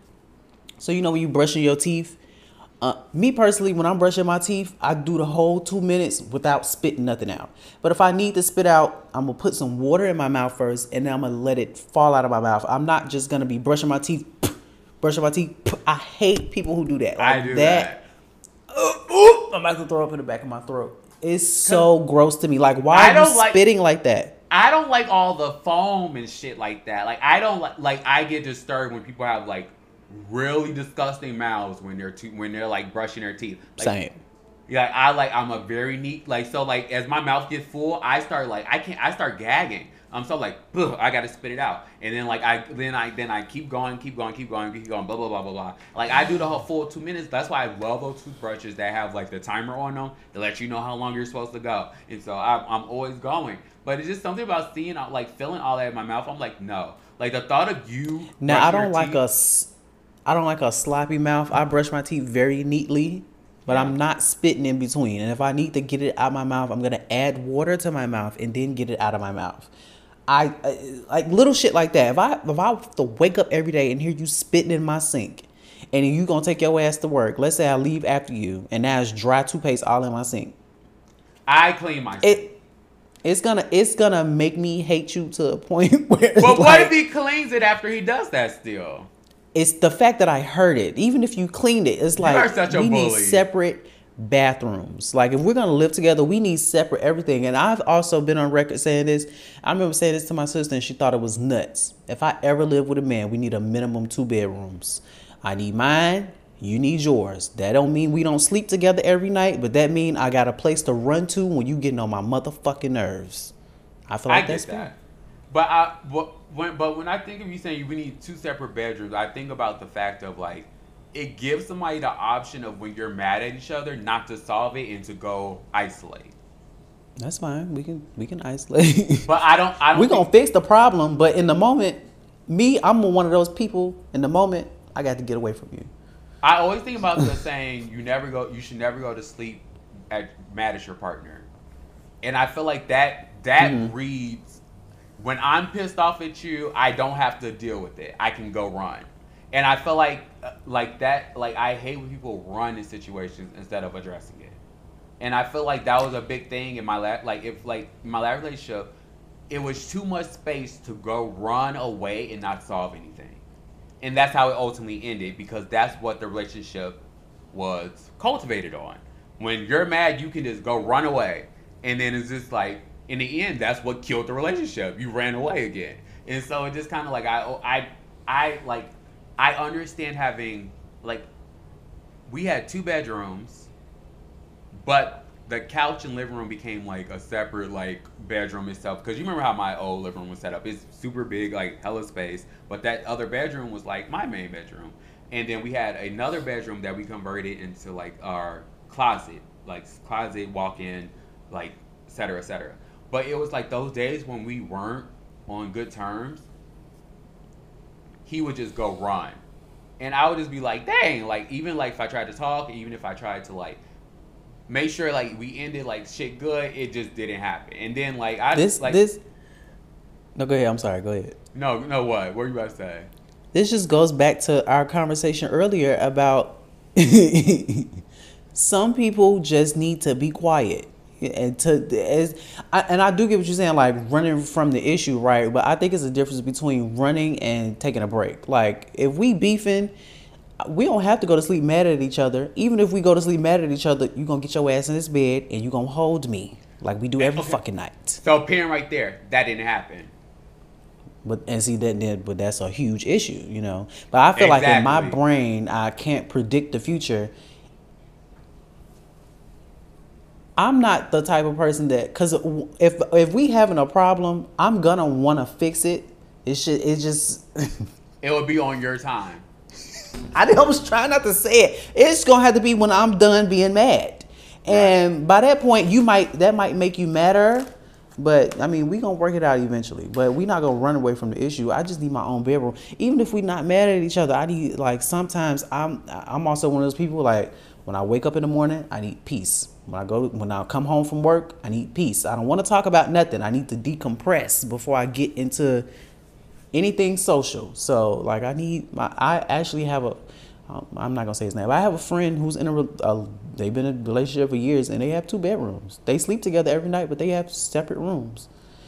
C: So, you know, when you brushing your teeth, Uh, me personally, when I'm brushing my teeth, I do the whole two minutes without spitting nothing out. But if I need to spit out, I'm going to put some water in my mouth first, and then I'm going to let it fall out of my mouth. I'm not just going to be brushing my teeth, brushing my teeth. I hate people who do that. Like
D: I do
C: that.
D: that.
C: Uh, ooh, I'm about to throw up in the back of my throat. It's so gross to me. Like, why
D: I
C: are
D: don't
C: you
D: like-
C: spitting like that?
D: I don't like all the foam and shit like that. Like I don't like like I get disturbed when people have like really disgusting mouths when they're te- when they're like brushing their teeth. Like,
C: Same.
D: Yeah, I like I'm a very neat like so like as my mouth gets full, I start like I can't I start gagging. I'm so like ugh, I gotta spit it out, and then like I then I then I keep going, keep going, keep going, keep going, blah blah blah blah blah. Like I do the whole full two minutes. That's why I love those toothbrushes that have like the timer on them to let you know how long you're supposed to go. And so I, I'm always going. But it's just something about seeing like feeling all that in my mouth. I'm like no, like the thought of you.
C: Now, I
D: brushing your
C: don't like
D: teeth-
C: a, s- I don't like a sloppy mouth. I brush my teeth very neatly, but I'm not spitting in between. And if I need to get it out my mouth, I'm going to add water to my mouth and then get it out of my mouth. I, I like little shit like that. If I if I have to wake up every day and hear you spitting in my sink, and you gonna take your ass to work. Let's say I leave after you, and now it's dry toothpaste all in my sink.
D: I clean my.
C: It it's gonna it's gonna make me hate you to a point where. It's
D: But what
C: like,
D: if he cleans it after he does that still?
C: it's the fact that I heard it. Even if you cleaned it, it's like
D: are such a
C: we need
D: bully.
C: separate bathrooms. Like if we're gonna live together, we need separate everything. And I've also been on record saying this. I remember saying this to my sister, and she thought it was nuts. If I ever live with a man, we need a minimum two bedrooms. I need mine. You need yours. That don't mean we don't sleep together every night, but that mean I got a place to run to when you getting on my motherfucking nerves. I feel like
D: I
C: that's
D: get
C: fair.
D: that. But I but when but when I think of you saying we need two separate bedrooms, I think about the fact of like it gives somebody the option of when you're mad at each other not to solve it and to go isolate.
C: That's fine. We can we can isolate.
D: But I don't I don't
C: We're
D: think,
C: gonna fix the problem, but in the moment, me, I'm one of those people. In the moment, I got to get away from you.
D: I always think about the saying you never go you should never go to sleep at mad at your partner. And I feel like that that
C: Mm-hmm.
D: reads when I'm pissed off at you, I don't have to deal with it. I can go run. And I feel like uh, like that like I hate when people run in situations instead of addressing it. And I feel like that was a big thing in my last like if like my last relationship, it was too much space to go run away and not solve anything. And that's how it ultimately ended because that's what the relationship was cultivated on. When you're mad, you can just go run away. And then it's just like, in the end, that's what killed the relationship. You ran away again. And so it just kind of like, I, I, I, like, I understand having, like, we had two bedrooms, but the couch and living room became like a separate like bedroom itself. Because you remember how my old living room was set up. It's super big, like hella space. But that other bedroom was like my main bedroom. And then we had another bedroom that we converted into like our closet. Like closet, walk-in, like et cetera, et cetera. But it was like those days when we weren't on good terms, he would just go run. And I would just be like, dang, like, even like if I tried to talk, even if I tried to like make sure like we ended like shit good, it just didn't happen. And then like I
C: This,
D: just like
C: this, no, go ahead. I'm sorry. Go ahead.
D: no, no, what? What were you about to say?
C: This just goes back to our conversation earlier about some people just need to be quiet. And to as I, and I do get what you're saying, like running from the issue, right? But I think it's a difference between running and taking a break. Like if we beefing, we don't have to go to sleep mad at each other. Even if we go to sleep mad at each other, you're gonna get your ass in this bed and you're gonna hold me like we do every
D: Okay.
C: fucking night.
D: So pin right there, that didn't happen.
C: But and see that then, but that's a huge issue, you know. But I feel like in my
D: Exactly.
C: brain, I can't predict the future. I'm not the type of person that, because if if we having a problem, I'm gonna want to fix it. It should. It just.
D: It would be on your time.
C: I, I was trying not to say it. It's gonna have to be when I'm done being mad, and by that point, you might that might make you madder. But I mean, we gonna work it out eventually. But we not gonna run away from the issue. I just need my own bedroom. Even if we not mad at each other, I need like sometimes I'm I'm also one of those people like when I wake up in the morning, I need peace. When I go when I come home from work, I need peace. I don't want to talk about nothing. I need to decompress before I get into anything social. So like I need my I actually have a um, I'm not gonna say his name, but I have a friend who's in a, re- a they've been in a relationship for years and they have two bedrooms. They sleep together every night, but they have separate rooms.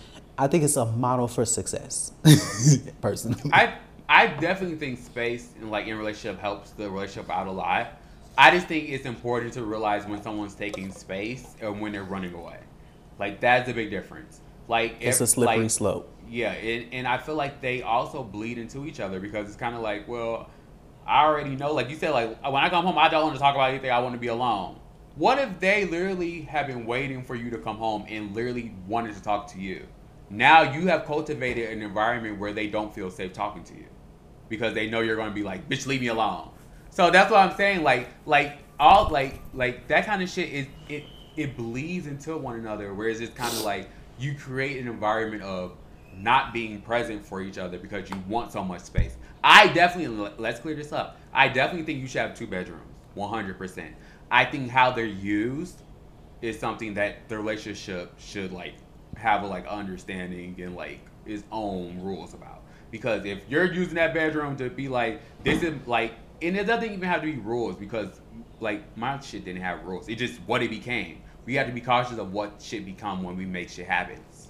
C: I think it's a model for success, personally.
D: I I definitely think space and like in relationship helps the relationship out a lot. I just think it's important to realize when someone's taking space and when they're running away. Like that's a big difference. Like
C: It's
D: if-
C: a slippery
D: like,
C: slope.
D: Yeah, and, and I feel like they also bleed into each other because it's kind of like, well, I already know, like you said, like when I come home, I don't want to talk about anything. I want to be alone. What if they literally have been waiting for you to come home and literally wanted to talk to you? Now you have cultivated an environment where they don't feel safe talking to you because they know you're going to be like, bitch, leave me alone. So that's what I'm saying. Like, like all like like that kind of shit is it it bleeds into one another. Whereas it's kind of like you create an environment of not being present for each other because you want so much space. I definitely, let's clear this up. I definitely think you should have two bedrooms, one hundred percent. I think how they're used is something that the relationship should like have a like understanding and like its own rules about. Because if you're using that bedroom to be like, this is like, and it doesn't even have to be rules because like my shit didn't have rules. It just what it became. We have to be cautious of what shit become when we make shit habits.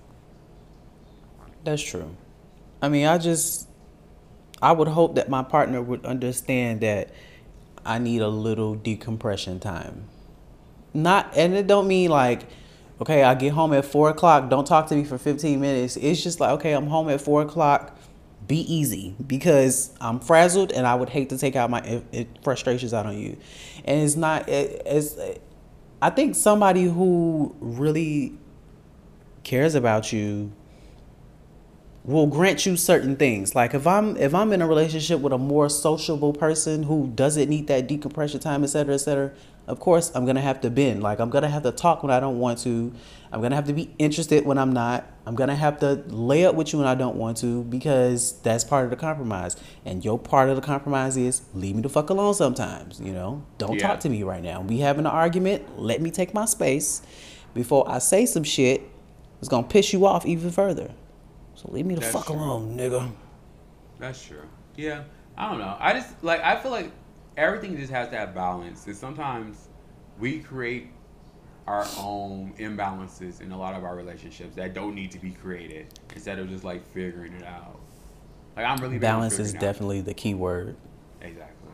C: That's true. I mean, I just, I would hope that my partner would understand that I need a little decompression time. Not, and it don't mean like, okay, I get home at four o'clock, don't talk to me for fifteen minutes. It's just like, okay, I'm home at four o'clock, be easy because I'm frazzled and I would hate to take out my it, it frustrations out on you. And it's not, it, it's, I think somebody who really cares about you will grant you certain things. Like if I'm if I'm in a relationship with a more sociable person who doesn't need that decompression time, et cetera, et cetera, of course I'm gonna have to bend. Like I'm gonna have to talk when I don't want to. I'm gonna have to be interested when I'm not. I'm gonna have to lay up with you when I don't want to because that's part of the compromise. And your part of the compromise is leave me the fuck alone sometimes. You know, don't
D: Yeah.
C: talk to me right now. We having an argument. Let me take my space before I say some shit that's gonna piss you off even further. So leave me the
D: That's
C: fuck
D: true.
C: alone, nigga.
D: That's true. Yeah, I don't know. I just like I feel like everything just has to have balance. And sometimes we create our own imbalances in a lot of our relationships that don't need to be created instead of just like figuring it out. Like I'm really big on
C: Balance is
D: figuring out.
C: definitely the key word.
D: Exactly.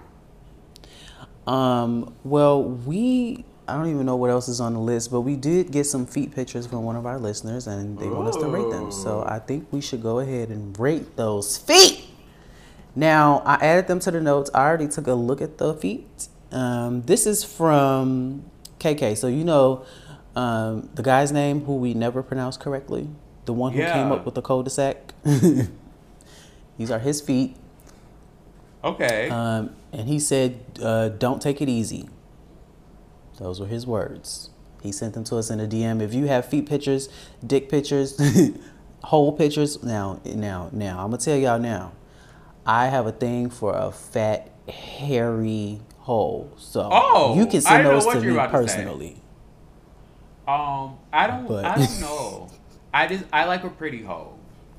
C: Um, well, we, I don't even know what else is on the list, but we did get some feet pictures from one of our listeners and they want us to rate them. So I think we should go ahead and rate those feet. Now, I added them to the notes. I already took a look at the feet. Um, this is from K K. So, you know, um, the guy's name who we never pronounced correctly, the one who
D: Yeah.
C: came up with the cul-de-sac. These are his feet.
D: Okay.
C: Um, and he said, uh, don't take it easy. Those were his words. He sent them to us in a D M. If you have feet pictures, dick pictures, hole pictures, now, now, now, I'm gonna tell y'all now. I have a thing for a fat, hairy hole. So
D: Oh,
C: you can
D: I
C: send
D: didn't know
C: those
D: what
C: to
D: you were
C: me
D: about to say.
C: personally.
D: Um, I don't,
C: But-
D: I don't know. I just, I like a pretty hoe.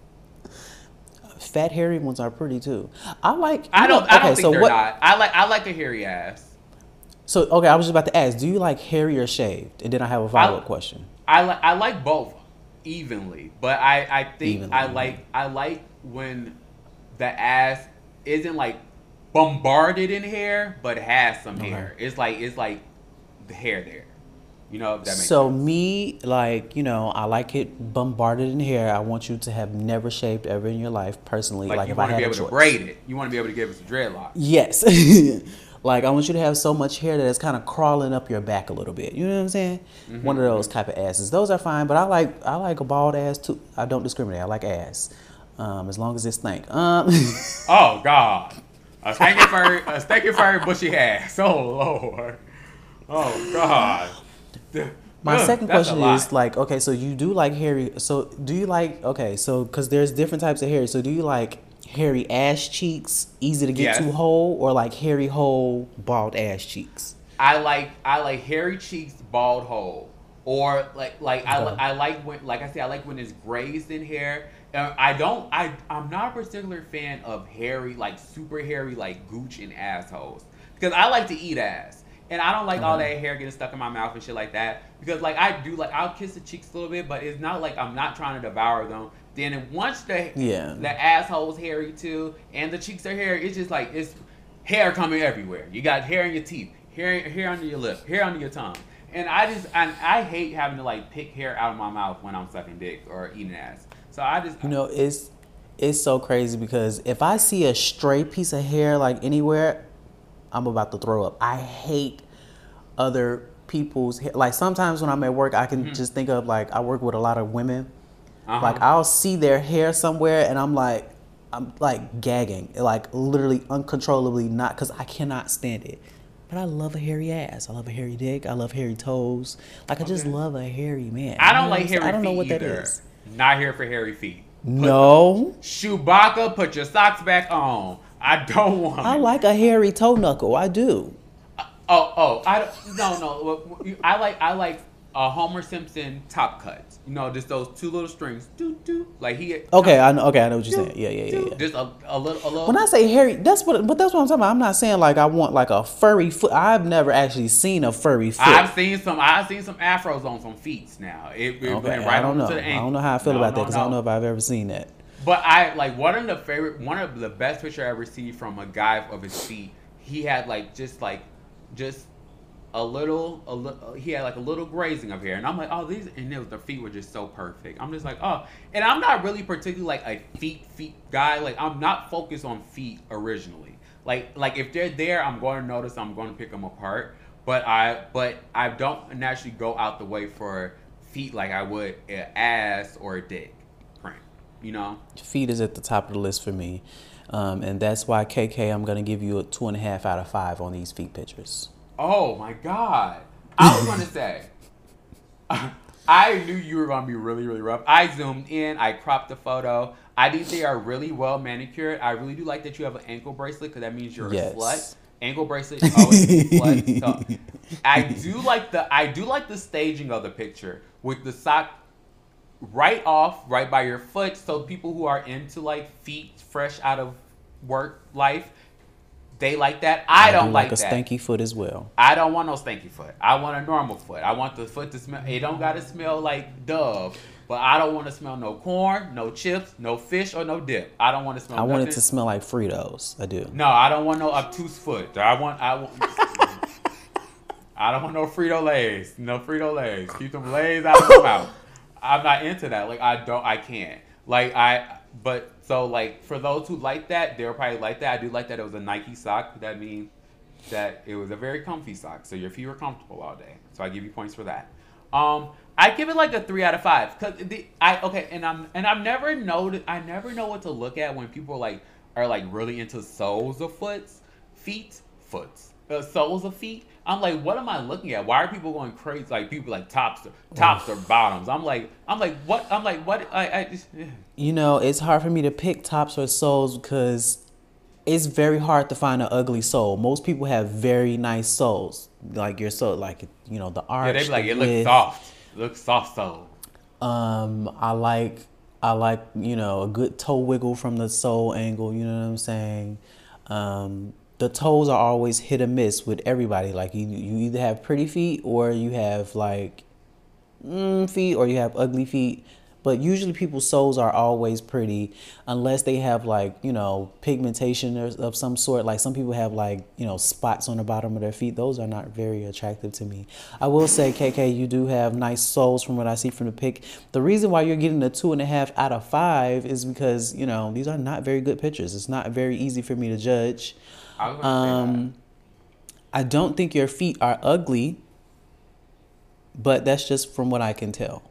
C: Fat, hairy ones are pretty too. I like.
D: I
C: you
D: don't,
C: know-
D: I don't
C: okay,
D: think
C: so
D: they're
C: what?
D: not. I like, I like a hairy ass.
C: So okay, I was just about to ask. Do you like hairy or shaved? And then I have a follow up question.
D: I like, I like both evenly, but I, I think
C: Evenly,
D: I like, I like when the ass isn't like bombarded in hair, but has some
C: Okay.
D: hair. It's like, it's like the hair there. You know, if that makes
C: So
D: sense.
C: me, like, you know, I like it bombarded in hair. I want you to have never shaved ever in your life, personally.
D: Like,
C: Like,
D: you
C: if I
D: want to
C: had
D: be
C: a
D: able to
C: choice.
D: braid it. You want to be able to give us a dreadlock.
C: Yes. Like, I want you to have so much hair that it's kind of crawling up your back a little bit. You know what I'm saying?
D: Mm-hmm.
C: One of those type of asses. Those are fine, but I like I like a bald ass too. I don't discriminate. I like ass, um, as long as it stink. Um,
D: Oh God, a stinky furry, a stinky furry bushy ass. Oh Lord. Oh God.
C: My
D: Ugh,
C: second
D: that's a
C: question
D: lot.
C: is like, okay, so you do like hairy. So do you like okay? So because there's different types of hair. So do you like hairy ass cheeks, easy to get
D: Yes.
C: to whole, or like hairy whole, bald ass cheeks?
D: I like I like hairy cheeks, bald hole, or like like I, li-
C: Okay.
D: I like when like I say I like when it's grazed in hair. Uh, I don't I I'm not a particular fan of hairy like super hairy like gooch and assholes because I like to eat ass and I don't like all
C: Okay.
D: that hair getting stuck in my mouth and shit like that because like I do like I'll kiss the cheeks a little bit but it's not like I'm not trying to devour them. Then once the
C: Yeah.
D: the asshole's hairy too and the cheeks are hairy, it's just like it's hair coming everywhere. You got hair in your teeth. Hair, hair under your lip, hair under your tongue, and I just, and I hate having to like pick hair out of my mouth when I'm sucking dick or eating ass. So I just,
C: You know, it's it's so crazy because if I see a stray piece of hair like anywhere, I'm about to throw up. I hate other people's hair. Like sometimes when I'm at work, I can
D: Mm-hmm.
C: just think of like I work with a lot of women.
D: uh-huh.
C: Like I'll see their hair somewhere and I'm like, I'm like gagging, like literally uncontrollably not because I cannot stand it. But I love a hairy ass. I love a hairy dick. I love hairy toes. Like I just
D: Okay.
C: love a hairy man.
D: I
C: You
D: don't
C: know
D: like
C: what I'm saying?
D: hairy
C: I don't know
D: feet
C: what that
D: either.
C: is.
D: Not here for hairy feet.
C: No,
D: Chewbacca, put your socks back on. I don't want.
C: I
D: it.
C: like a hairy toe knuckle. I do.
D: Oh, oh, I don't, no, no. I like, I like a Homer Simpson top cuts. You know, just those two little strings. Doo, doo. Like he.
C: Okay, I know. Okay, I know what you're saying. Yeah, yeah, yeah, yeah.
D: Just a, a little, a little.
C: When I say hairy, that's what. But that's what I'm talking about. I'm not saying like I want like a furry foot. I've never actually seen a furry foot.
D: I've seen some. I've seen some afros on some feet now. It, it
C: okay,
D: went right
C: I don't
D: on
C: know.
D: to the
C: I
D: ankle.
C: don't know how I feel
D: No,
C: about that
D: no,
C: because I don't
D: no.
C: know if I've ever seen that.
D: But I like one of the favorite, one of the best picture I ever seen from a guy of his feet. He had like just like, just a little, a little. He had like a little grazing of hair, and I'm like, oh, these, and it was, the feet were just so perfect. I'm just like, oh, and I'm not really particularly like a feet feet guy. Like I'm not focused on feet originally. Like like if they're there, I'm going to notice. I'm going to pick them apart. But I but I don't naturally go out the way for feet like I would an ass or a dick print. You know.
C: Feet is at the top of the list for me, um, and that's why K K. I'm gonna give you a two and a half out of five on these feet pictures.
D: Oh my God. I was going to say, I knew you were going to be really, really rough. I zoomed in, I cropped the photo. I think they are really well manicured. I really do like that you have an ankle bracelet because that means you're
C: Yes.
D: a slut. Ankle bracelet always means slut. So I do like the I do like the staging of the picture with the sock right off, right by your foot. So people who are into like feet fresh out of work life, they like that. I, don't
C: do
D: like,
C: like a
D: that.
C: stanky foot as well.
D: I don't want no stanky foot. I want a normal foot. I want the foot to smell. It don't gotta smell like Dove, but I don't want to smell no corn, no chips, no fish, or no dip. I don't want to smell.
C: I want it
D: nothing.
C: to smell like Fritos. I do.
D: No, I don't want no obtuse foot. I want. I want. I don't want no Frito Lays. No Frito Lays. Keep them Lays out of my mouth. I'm not into that. Like I don't. I can't. Like I. But so like for those who like that, they'll probably like that. I do like that it was a Nike sock. That means that it was a very comfy sock, so your feet were comfortable all day. So I give you points for that. Um, I give it like a three out of five because the I okay, and I'm and I've never noted. I never know what to look at when people like are like really into soles of foots, feet, foots. uh, soles of feet. I'm like, what am I looking at? Why are people going crazy? Like people like tops, tops or bottoms. I'm like, I'm like, what? I'm like, what? I, I just,
C: You know, it's hard for me to pick tops or soles because it's very hard to find an ugly sole. Most people have very nice soles, like your sole, like you know the arch.
D: yeah, they be like,
C: the
D: it looks
C: width.
D: soft. It looks soft sole.
C: Um, I like I like you know a good toe wiggle from the sole angle. You know what I'm saying? Um, the toes are always hit or miss with everybody. Like you, you either have pretty feet or you have like mm, feet or you have ugly feet. But usually people's soles are always pretty unless they have like, you know, pigmentation or, of some sort. Like some people have like, you know, spots on the bottom of their feet. Those are not very attractive to me. I will say, K K, you do have nice soles from what I see from the pic. The reason why you're getting a two and a half out of five is because, you know, these are not very good pictures. It's not very easy for me to judge.
D: I was gonna say
C: Um, I don't think your feet are ugly, but that's just from what I can tell.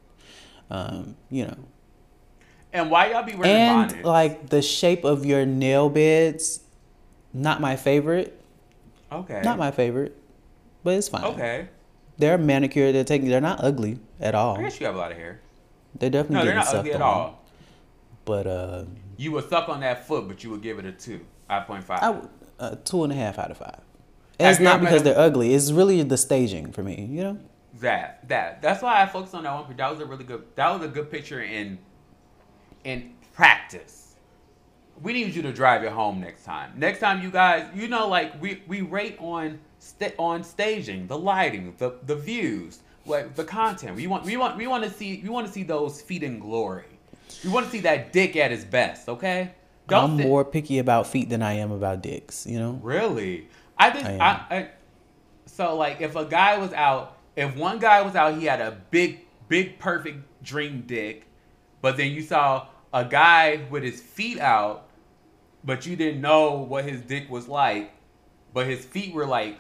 C: Um, you know.
D: that. And why y'all be wearing
C: And
D: bonnets?
C: like the shape of your nail beds, not my favorite.
D: okay,
C: Not my favorite, but it's fine.
D: okay.
C: They're manicured. They're taking. They're not ugly at all.
D: I guess you have a lot of hair.
C: They're definitely
D: No, they're
C: getting
D: not
C: sucked
D: ugly at
C: on.
D: all.
C: But uh,
D: You would suck on that foot, but you would give it a two, five point five.
C: I w- uh, two and a half out of five.
D: Have
C: It's
D: you
C: not
D: ever
C: because
D: met a-
C: they're ugly. It's really the staging for me. You know.
D: That that that's why I focused on that one. That was a really good. That was a good picture in in practice. We need you to drive it home next time. Next time, you guys, you know, like we we rate on sta- on staging, the lighting, the the views, like the content. We want we want we want to see we want to see those feet in glory. We want to see that dick at its best. Okay.
C: I'm
D: sit-
C: more picky about feet than I am about dicks. You know.
D: Really? I just
C: I am.
D: I, I so like if a guy was out, if one guy was out, he had a big, big, perfect dream dick, but then you saw a guy with his feet out, but you didn't know what his dick was like, but his feet were like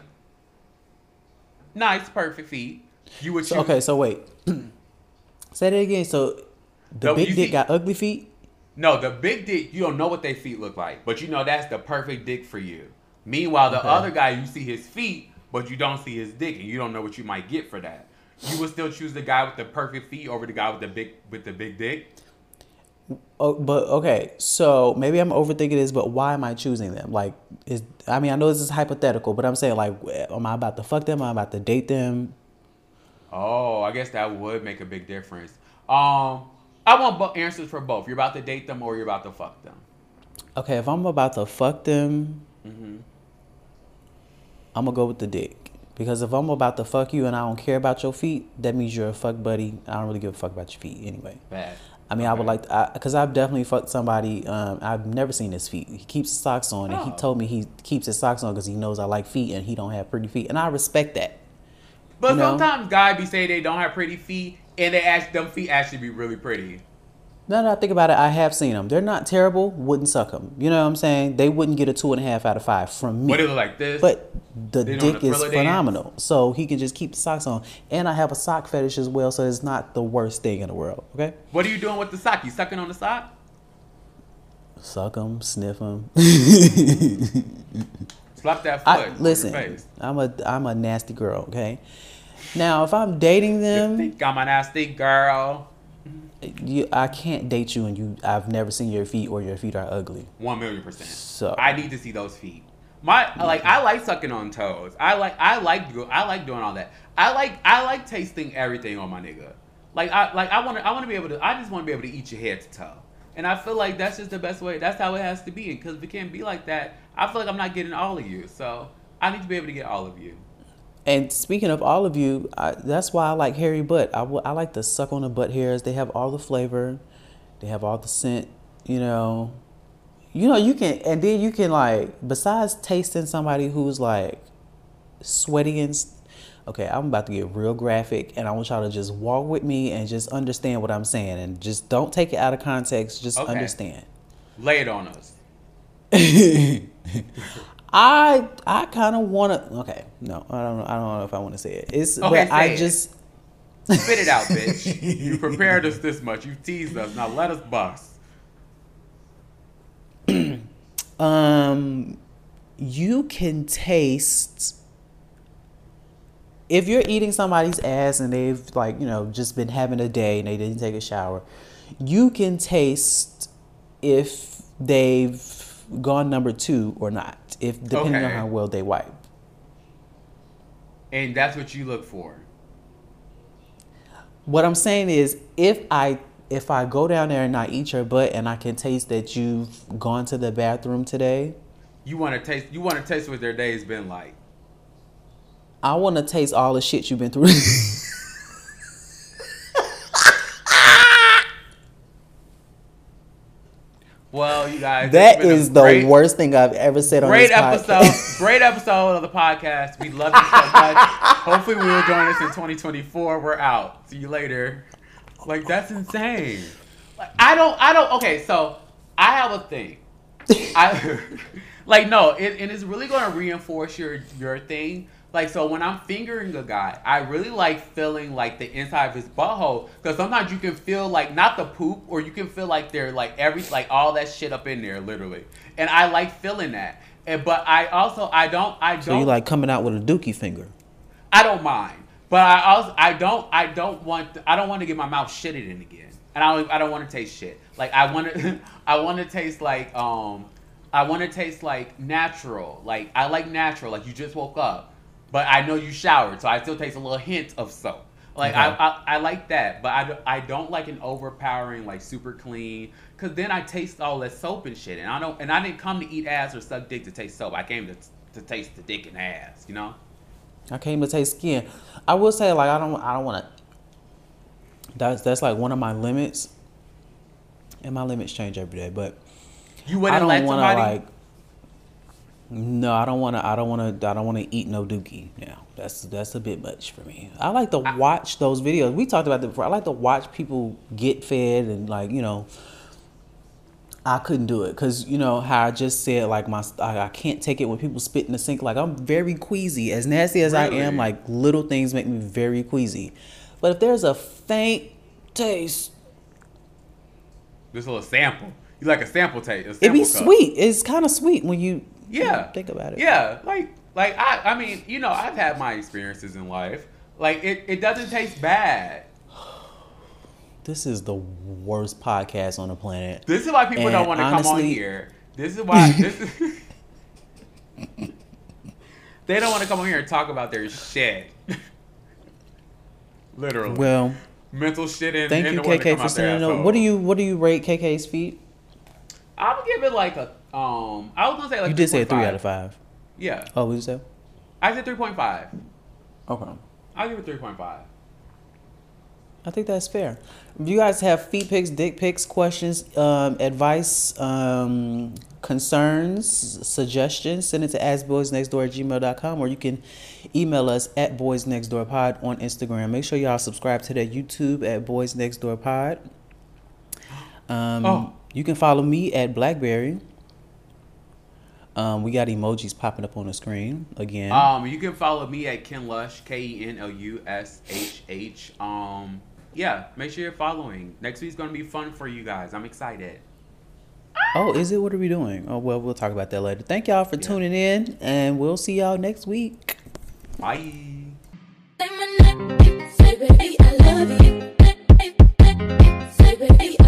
D: nice, perfect feet. You would choose.
C: So, okay, so wait. Say that again. So the
D: No,
C: big
D: you
C: dick
D: see-
C: got ugly feet?
D: No, the big dick, you don't know what their feet look like, but you know that's the perfect dick for you. Meanwhile, the
C: Okay.
D: other guy, you see his feet, but you don't see his dick, and you don't know what you might get for that. You would still choose the guy with the perfect feet over the guy with the big with the big dick.
C: Oh, but okay, so maybe I'm overthinking this, but why am I choosing them? Like, is I mean, I know this is hypothetical, but I'm saying like, am I about to fuck them? Am I about to date them?
D: Oh, I guess that would make a big difference. Um, I want bo- answers for both. You're about to date them or you're about to fuck them.
C: Okay, if I'm about to fuck them,
D: Mm-hmm.
C: I'm gonna go with the dick. Because if I'm about to fuck you and I don't care about your feet, that means you're a fuck buddy. I don't really give a fuck about your feet anyway.
D: Bad.
C: I mean, I would
D: Okay.
C: like to, because I've definitely fucked somebody. Um, I've never seen his feet. He keeps his socks on, and he
D: Oh.
C: told me he keeps his socks on because he knows I like feet, and he don't have pretty feet, and I respect that.
D: But
C: You know?
D: sometimes guys be saying they don't have pretty feet, and they act them feet actually be really pretty.
C: Now that I think about it, I have seen them. They're not terrible. Wouldn't suck them. You know what I'm saying? They wouldn't get a two and a half out of five from me.
D: What it look like this?
C: But the
D: They doing
C: dick
D: the
C: is
D: thriller dance?
C: phenomenal. So he can just keep the socks on. And I have a sock fetish as well, so it's not the worst thing in the world. Okay?
D: What are you doing with the sock? You sucking on the sock?
C: Suck them, sniff them.
D: Slap that foot
C: I,
D: on
C: listen,
D: your face.
C: I'm a I'm a nasty girl. Okay. Now, if I'm dating
D: You
C: them,
D: think I'm a nasty girl?
C: you, I can't date you, and you I've never seen your feet or your feet are ugly.
D: One million percent.
C: So-
D: I need to see those feet. My like I like sucking on toes. I like I like do- I like doing all that. I like I like tasting everything on my nigga. Like I like I want to I want to be able to I just want to be able to eat your head to toe. And I feel like that's just the best way. That's how it has to be. Because if it can't be like that, I feel like I'm not getting all of you. So I need to be able to get all of you.
C: And speaking of all of you, I, that's why I like hairy butt. I, w- I like to suck on the butt hairs. They have all the flavor. They have all the scent, you know. You know, you can, and then you can like, besides tasting somebody who's like sweaty and, s- okay, I'm about to get real graphic and I want y'all to just walk with me and just understand what I'm saying. And just don't take it out of context. Just
D: Okay.
C: understand.
D: Lay it on us.
C: I I kind of want to. Okay, no, I don't know. I don't know if I want to say it. It's
D: Okay,
C: but
D: say
C: I
D: it.
C: just
D: Spit it out, bitch. You prepared us this much. You teased us. Now let us bust.
C: um you can taste, if you're eating somebody's ass and they've like, you know, just been having a day and they didn't take a shower, you can taste if they've gone number two or not, if depending
D: Okay.
C: on how well they wipe.
D: And that's what you look for.
C: What I'm saying is, if I if I go down there and I eat your butt and I can taste that you've gone to the bathroom today,
D: You want to taste. You want to taste what their day's been like.
C: I want to taste all the shit you've been through.
D: Well, you guys,
C: That
D: it's been a
C: is the
D: great-
C: worst thing I've ever said on
D: Great
C: this podcast.
D: episode. Great episode of the podcast. We love you so much. Hopefully, we will join us in twenty twenty-four. We're out. See you later. Like, that's insane. Like, I don't. I don't. Okay, so I have a thing. I like no, it, and it's really going to reinforce your your thing. Like, so when I'm fingering a guy, I really like feeling like the inside of his butthole, because sometimes you can feel like not the poop, or you can feel like they're like every like all that shit up in there, literally. And I like feeling that. And but I also I don't I don't
C: So you like coming out with a dookie finger?
D: I don't mind, but I also I don't I don't want I don't want to get my mouth shitted in again, and I don't, I don't want to taste shit. Like I want to I want to taste like um I want to taste like natural. Like I like natural. Like you just woke up, but I know you showered, so I still taste a little hint of soap. Like
C: Okay.
D: I, I I like that, but I, don't- I don't like an overpowering like super clean, because then I taste all that soap and shit, and I don't and I didn't come to eat ass or suck dick to taste soap. I came to to taste the dick and ass, you know.
C: I came to taste skin. I will say, like, I don't, I don't want to. That's that's like one of my limits, and my limits change every day. But
D: You
C: I
D: wouldn't
C: don't
D: let
C: want
D: somebody.
C: to like. No, I don't want to. I don't want to. I don't want to eat no dookie now. That's that's a bit much for me. I like to watch those videos. We talked about that before. I like to watch people get fed and like you know. I couldn't do it because you know how I just said like my I, I can't take it when people spit in the sink. Like I'm very queasy. As nasty as I am,
D: Really?
C: like little things make me very queasy. But if there's a faint taste,
D: This little sample. You like a sample taste. A
C: it'd
D: sample
C: be
D: cup.
C: sweet. It's kind of sweet when you
D: Yeah.
C: think about it.
D: Yeah. Like like I I mean, you know, I've had my experiences in life. Like it, it doesn't taste bad.
C: This is the worst podcast on the planet.
D: This is why people
C: And
D: don't want to come on
C: honestly-
D: here. This is why this is they don't want to come on here and talk about their shit. Literally.
C: Well,
D: Mental shit and
C: thank
D: and
C: you,
D: the one
C: K
D: that
C: K,
D: come
C: for
D: out their
C: sending it.
D: asshole.
C: What do you What do you rate K K's feet?
D: I would give it like a um I was gonna say like
C: You did say a
D: three
C: three
D: point five.
C: out of five.
D: Yeah.
C: Oh, what did you say?
D: I said three point five.
C: Okay.
D: I'll give it three point five.
C: I think that's fair. If you guys have feet pics, dick pics, questions, um, advice, um, concerns, suggestions, send it to askboysnextdoor at gmail dot com, or you can email us at boysnextdoorpod on Instagram. Make sure y'all subscribe to that YouTube at Boys Next Door Pod. Um,
D: Oh.
C: You can follow me at Blackberry. Um, we got emojis popping up on the screen again.
D: Um, you can follow me at Ken Lush, K E N L U S H H. Um, yeah, make sure you're following. Next week's gonna be fun for you guys. I'm excited.
C: Oh, is it? What are we doing? Oh, well, we'll talk about that later. Thank y'all for
D: Yeah.
C: tuning in, and we'll see y'all next week.
D: Bye.
B: Say my name, say baby I love you. Say baby